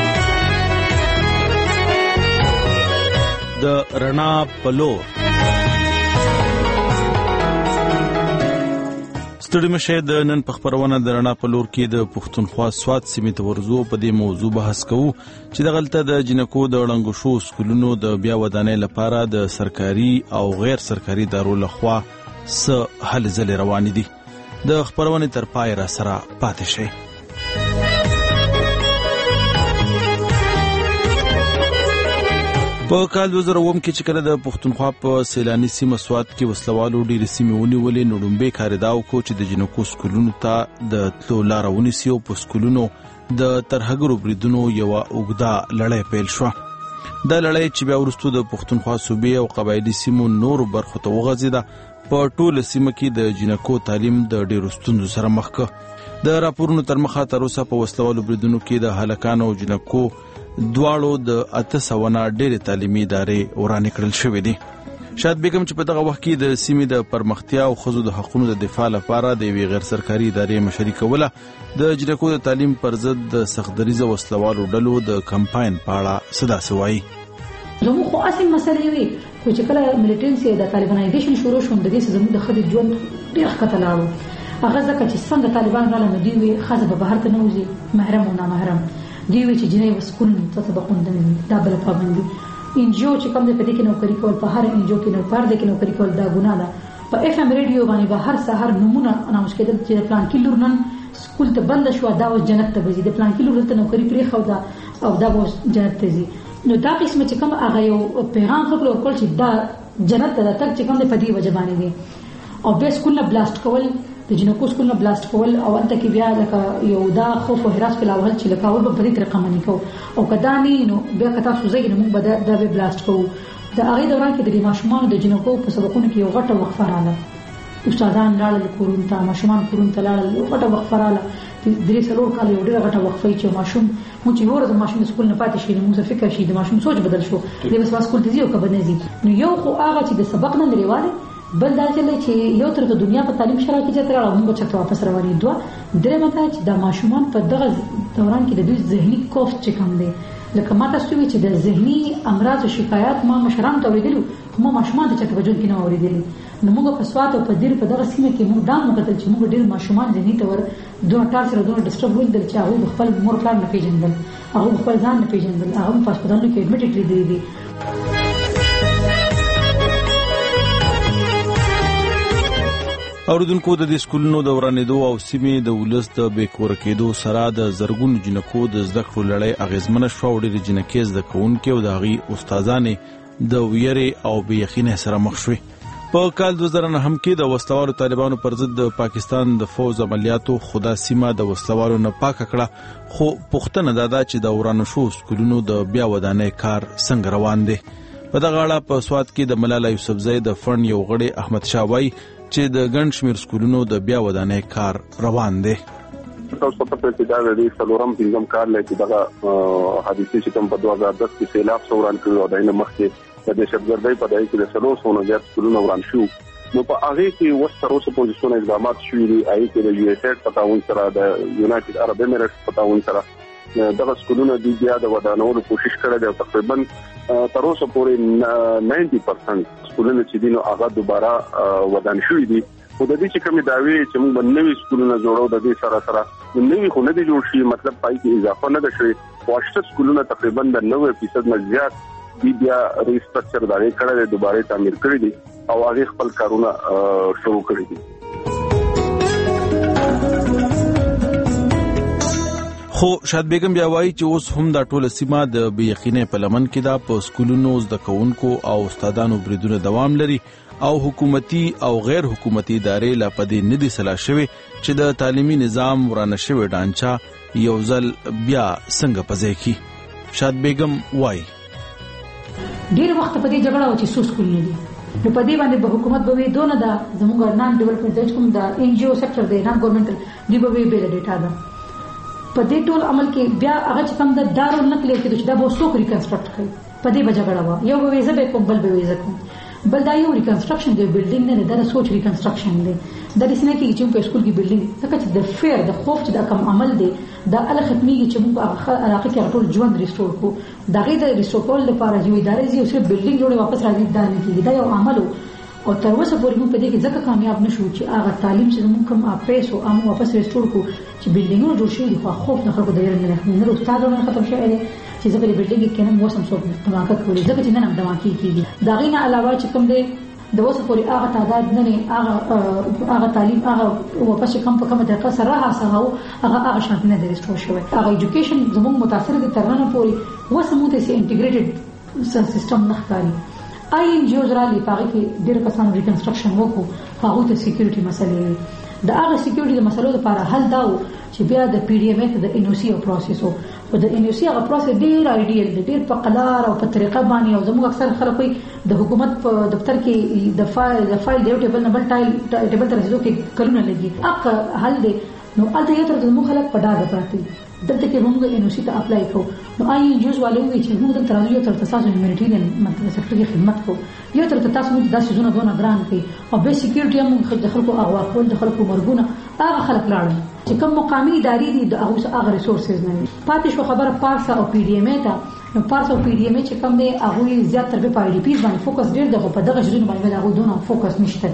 د رڼا پلور ستړي مشه د نن په خبرونه د رڼا پلور کې د پښتونخوا سواد سیمې ته ورځو په دې موضوع بحث کوو چې د غلطه د جنکو د وړاندو شو سکولونو د بیا ودانې لپاره د سرکاري او غیر سرکاري ادارو لخوا څه هلې ځلې روانې دي. د خبرونه تر پای را سره پاتې شئ. په کال 2009 کې چې کله د پښتونخوا په سیلاني سیمه سواد کې وسلوالو ډېرې سیمې ونیولې نو لومبۍ کار دا وکړو چې د جنکو سکولونو ته د تلو لاره ونیسي او په سکولونو د ترهګرو بریدونو یوه اوږده لړۍ پیل شوه. دا لړۍ چې بیا وروسته د پښتونخوا صوبې او قبایلي سیمو نورو برخو ته وغځېده په ټوله سیمه کې د جنکو تعلیم د ډېرو ستونزو سره مخ کړ. د راپورونو تر مخه تر اوسه په وسلوالو بریدونو کې د هلکانو او جنکو دواړو د 800 نه ډېرې تعلیمي ادارې ورانې کړل شوې دي. شاید بیګم چې په دغه وخت کې د سیمې د پرمختیا او ښځو د حقونو د دفاع لپاره د یوې غیر سرکاري ادارې مشري کوله د جنکو د تعلیم پر ضد د سختدریزه وسلوالو ډلو د کمپاین په اړه څه داسې وایي. زموږ خو اصلي مسله وي خو چې کله ملیټنسي د طالبانایزیشن شروع شو د دې زموږ د ښځې ژوند ډېر ښکته لاړو. هغه ځکه چې څنګه طالبان راغله نو دوی وایي ښځه به بهر ته نه وځي محرم او نامحرم دوی وایي چې جنۍ به سکول ته سبقونه دا بله پابندي انجیو چې کوم د پدې کې نوکری کول په هر انجیو کې نو پر دې کې نوکری کول دا ګناه ده. په اف ام ریډیو باندې به هر سحر نمونه اناونس کېدل چې پلان کې لور نن سکول ته بند شو دا و جنت ته وځي د پلان کې لور ته نوکری پرې خو دا او دا و جنت ته ځي. نو دا قسمه چې کوم هغه یو پیغام خپل ورکول چې دا جنت ته تک چې کوم د پدې وجبانې دي او به سکول نه بلاست کول د جنکو سکول نه بلاست کول او انت کې بیا لکه یو دا خوف او هراس په لاول چې لکه اول په دې طریقه منی کو او کداني نو بیا کتا سوزي نو موږ به دا به بلاست کوو. د هغه دوران کې د ماشومان د جنکو په سبقونو کې یو غټه وقفه رااله استادان لاړل کورون ته ماشومان کورون ته لاړل یو غټه وقفه رااله درې څلور کال یو ډېر غټه وقفه چې ماشوم مو چې ورته ماشوم سکول نه پاتې شي نو موږ فکر شي د ماشوم سوچ بدل شو د بس سکول ته ځي او کبه نه ځي نو یو خو هغه چې د سبق نه لريواله بل دا چې یو تر د دنیا په تعلیم شرایط کې چې تر موږ چې واپس روانې دوه درې مته چې د ماشومان په دغه دوران کې د دوی ذهني کوف چې کم دی لکه ما تاسو وی چې د ذهني امراض او شکایات ما مشران ته اوریدلو ما ماشومان ته چټ بجون کې نه اوریدلی نو موږ په سوات او په دیر په دغه سیمه کې موږ دا موږ چې موږ ډیر ماشومان ذهني تور دوه ټار سره دوه ډسټرب ویل چې هغه خپل مور پلان نه پیژندل هغه خپل ځان نه پیژندل هغه په هسپتالونو کې ایډمیټ دي اوریدونکو د دې سکولونو د ورانېدو او سیمې د ولس د بیکور کېدو سره د زرګونو جنکو د زده کړو لړۍ اغیزمنه شوه او ډېرې جنکې زده کوونکې او د هغې استادانې د ویرې او بې یقینۍ سره مخ شوې. په کال 2009 کې د وسلوالو طالبانو پر ضد د پاکستان د فوز عملیاتو خدا سیمه د وسلوالو نه پاکه کړه خو پوښتنه دا ده چې د ورانو شو سکولونو د بیا ودانۍ کار څنګه روان دی. په دغه اړه په سوات کې د ملاله یوسفزۍ د فن یو غړی احمد شاه وایي چې د ګڼ شمېر سکولونو د بیا ودانۍ کار روان دی. تاسو په پته کې دا د څلورم پنځم کال لکه دغه حادثه چې کوم په 2010 کې سیلاب سوران کړو او دغه مخکې د دهشتګردۍ په دای کې د 300 زیات سکولونو وران شو. نو په هغه کې وستروسه پوزیشن اقدامات شوې دي آی کې د یو ایس ایډ په تعاون سره د یونایټډ عرب اماراتس په تعاون سره دغه سکولونو د بیا د ودانولو کوشش کړی دی. تقریبا تر اوسه پورې 90% سکولونو چې دینو هغه دوباره ودان شوې دي. خو د دې چې کومې داوی چې موږ نوې سکولونه جوړو د دې سره نوې خو نه دي جوړ شي مطلب پای کې اضافه نه ده شوې. واښه سکولونه تقریبا د 90% نه زیات بیا ریسټرکچر داري کړل دوباره تعمیر کړی دي او هغه خپل کارونه شروع کړی دي. خو شاد بیگم بیا وایي چې اوس هم دا ټوله سیمه د بې یقینۍ په لمن کې ده. په سکولونو زده کوونکو او استادانو بریدونه دوام لري او حکومتي او غیر حکومتي ادارې لا پدې نه دي سلا شوي چې د تعلیمي نظام ورانه شوی ډانچه یو ځل بیا څنګه پځای کی. شاد بیگم وایي ډیر وخت په دې جګړه و چې څو سکولونه دي نو په دې باندې به حکومت به دونه دا زموږ نان ډیولپمنٹ کوم دا ان جی او سېکټر دی نان ګورنمنټل دی به بیل ډیټا ده په دې ټول عمل کې بیا هغه چې کوم د دارو نقل کې چې دا به څوک ریکنسټرکټ کړي په دې بجګړه و یو به ویزه به کوم بل به ویزه کوم بل دا یو ریکنسټرکشن دی بلډینګ نه دا سوچ ریکنسټرکشن دی د دې سنه کې چې په سکول کې بلډینګ څنګه چې د فیر د خوف چې دا کوم عمل دی دا ال ختميږي چې موږ هغه علاقه کې ټول ژوند ریسټور کو دا غي د ریسټور کول لپاره یو ادارې یو څه بلډینګ جوړه واپس راځي دا نه کیږي دا یو عمل او تر اوسه پورې موږ په دې کې ځکه کامیاب نشو چې هغه تعلیم چې موږ کوم اپیس او امو واپس ریسټور کو چې بلډینګونه جوړ شي خو خوف نه خلکو د یې نه استادونه ختم شوی دی چې زه په بلډینګ کې نه موسم څوک دماغه کوي ځکه چې نن دماغ کیږي دا غي نه علاوه چې کوم دی د اوسه پورې هغه تعداد نه هغه تعلیم هغه واپس کوم په کومه طریقه سره هغه شانت نه دی ریسټور شوی هغه ایجوکیشن زموږ متاثر دي ترنه پورې اوسه موږ ته انټیګریټډ سیستم نه ښکاري. آی ان جی اوز را لې پاره کې ډېر کسان ریکنسټرکشن وکړو هغه ته سکیورټي مسلې د هغه سکیورټي د مسلو لپاره حل داو چې بیا د پی ډی ایم ا د ان او سی او پروسس او د ان او سی هغه پروسس ډېر ایډیل ډېر په قلار او په طریقه باندې او زموږ اکثر خلک د حکومت په دفتر کې د فایل دی ټیبل نمبر ټیبل تر څو کې کلونه لګي اګه حل دی نو الته یو تر زموږ خلک په ډاګه پراته دلته کې موږ ان او سی ته اپلای کوو نو آی ان جی اوز والے وی چې موږ دلته راځو تر تاسو هیومانیټیرین مطلب سکتور کې خدمت کوو یو تر تاسو موږ داسې زونه دونه ګران کوي او به سکیورټي هم د خلکو اغوا کول د خلکو مرګونه هغه خلک لاړل چې کوم مقامي ادارې دي د هغه ریسورسز نه پاتې شو خبره پارسا او پی ډی ایم ا ته نو پارسا او پی ډی ایم ا چې کوم دی هغه زیات تر په آی ډی پی باندې فوکس ډیر دغه په دغه ژوند باندې هغه دونه فوکس نشته.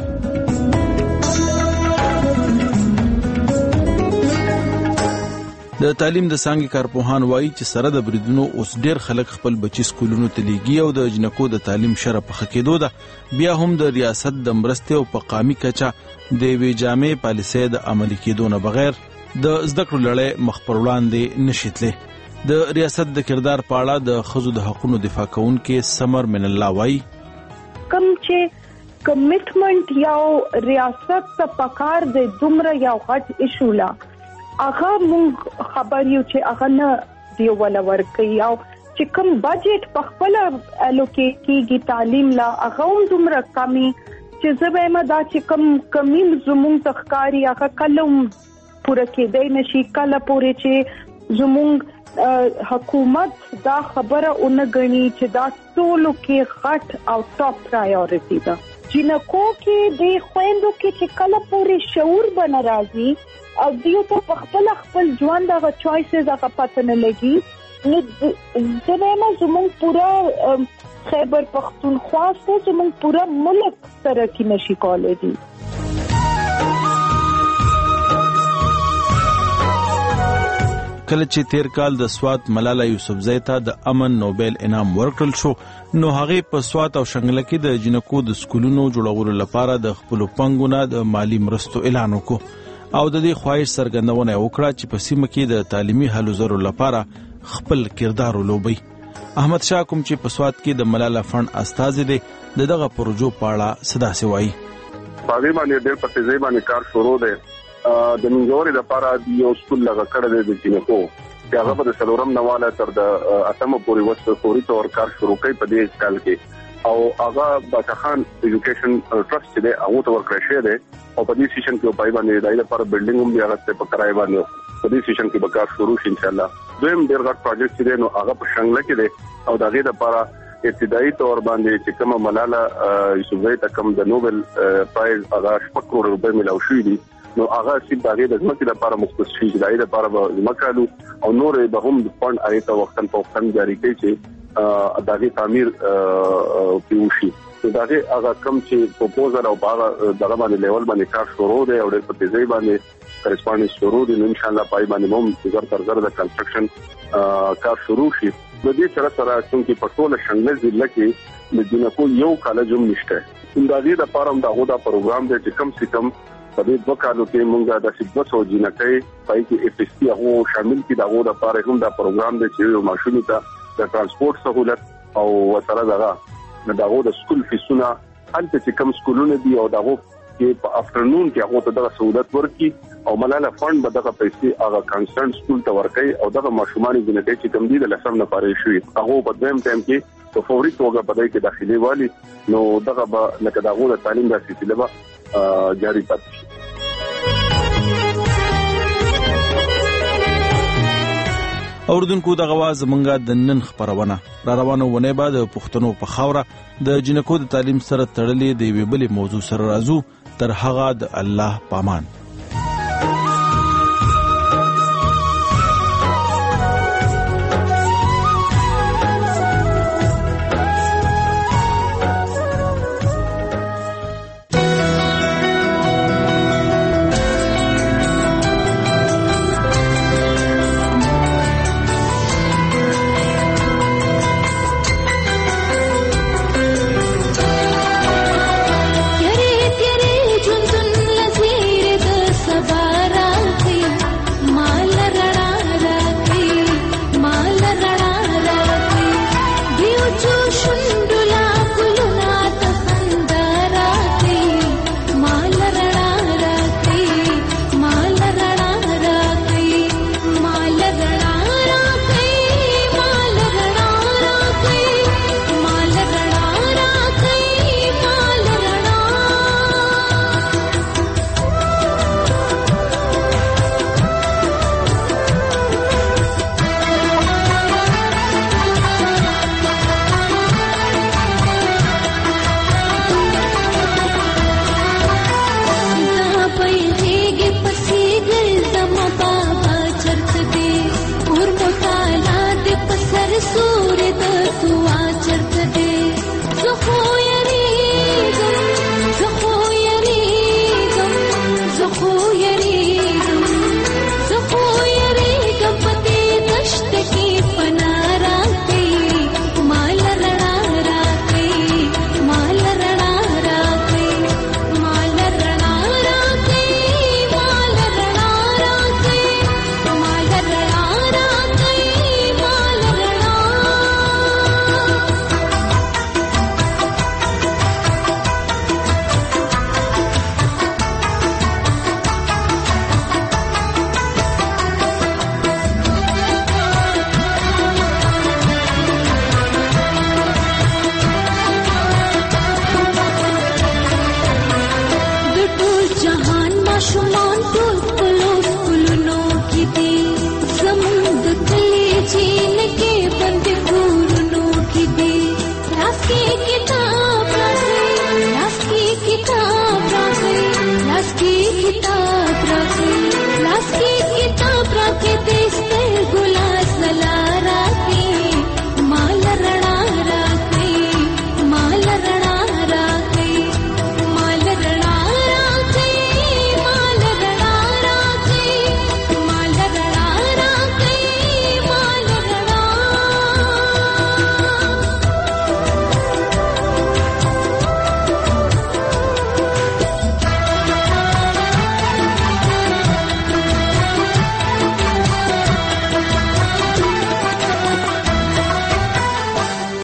د تعلیم د څانګې کارپوهان وایي چې سره د بریدونو اوس ډیر خلک خپل بچي سکولونو ته لیږي او د جنکو د تعلیم شرف په خکېدو ده بیا هم د ریاست د مرستې او په قامي کچه د وی جامع پالیسۍ د عملي کېدو نه بغیر د زده کړو لړۍ مخ پر وړاندې نشیتلې. د ریاست د کردار په اړه د ښځو د حقوقو دفاع کوونکې سمر من الله وایي کوم چې کمیټمنټ یو ریاست ته پکار دی دومره یو غټ ایشولا هغه مونږ خبر یو چې هغه نه دی ولا ورکي او چې کوم بجټ په خپل الوکیټ کیږي تعلیم لا هغه هم دومره کمی چې زبېما دا چې کمی زموږ تخکاری هغه کلم پوره کېدای نشي کله پوره چې زموږ حکومت دا خبره اونګنی چې دا ټولو کې غټ او ټاپ پرایورټي ده جنکو کې د خويندو کې چې کله پوره شعور بن راځي او دیو ته خپل ژوند هغه چويسز هغه پته نه لګي نو زموږ پورا خیبر پختونخوا څخه زموږ پورا ملک ترقی نشي کولای دي. کله چې تیر کال د سوات ملاله یوسفزۍ ته د امن نوبل انعام ورکړل شو نو هغه په سوات او شنګله کې د جنکو د سکولونو جوړولو لپاره د خپل پنګونه د مالی مرستو اعلان وکړ او د دې خواهش څرګندونه وکړه چې په سیمه کې د تعلیمي هلو ځلو لپاره خپل کردار ولوبي. احمد شاه کوم چې په سوات کې د ملاله فند استازي دی دغه پروژو په اړه صدا سوي. پاوی باندې ډېر په تیزی باندې کار شروع دی. د منځوري لپاره یو سکول لږه کړه د جنکو چې هغه په سلورم نواله تر د اتمه پورې وسته فوري تور کار شروع کوي په دې کال کې او هغه باچخان ایجوکیشن ټرست دی هغه تور کړی شه دی او په دې سیشن کې پای باندې دای لپاره بلډینګ هم دی هغه په کرای باندې په دې سیشن کې به کار شروع شي ان شاء الله. دویم ډېر غټ پروجیکټ دی نو هغه په شنګله کې دی او دغه لپاره ابتدایي تور باندې چې کوم ملاله یوسفزۍ ته کوم د نوبل پرایز هغه 8 کروڑ روپۍ ملاو شوې دي نو هغه چې دغه د ځمکې لپاره مختص شي دای لپاره مکالو او نور به هم فند آیته وختن په وختن جاری کوي چې دغه تعمیر پیوشي. دغه هغه کم چې پروپوزل او هغه دغه باندې لیول باندې کار شروع دی او د پټیزي باندې کرسپانډنس شروع دی ان شاء الله پای باندې هم زر د کنسټرکشن کار شروع شي. د دې سره چې په ټوله شنګله ضلع کې د جنکو یو کالج هم نشته. دغه لپاره هم دغه پروګرام دی چې کم سے کم په دې دوه کالو کې موږ د 200 جنکۍ پای کې اف اس ټي هغه شامل کړي دغه لپاره هم دا پروګرام دی چې ماشومې ته د ترانسپورت سہولت او وسره دغه د سکول فیسونه هلته چې کم سکولونه دي او دغه کې په افټرنون کې هغه ته د سہولت ورکړي او ملاله فند به دغه پیسې هغه کانسټنټ سکول ته ورکړي او دغه ماشومان جنکۍ چې کم دي د لسم نه پاره شي هغه په دیم ټایم کې په فوري توګه په دې کې داخلي والی نو دغه به لکه دغه د تعلیم د سلسله به جاری پاتې شي. اوردونکو د غواز منګه د نن خبرونه را روانو ونه بعد پښتنو په خوره د جنکو د تعلیم سره تړلې د ویبلې موضوع سره راځو تر هغه د الله پامان.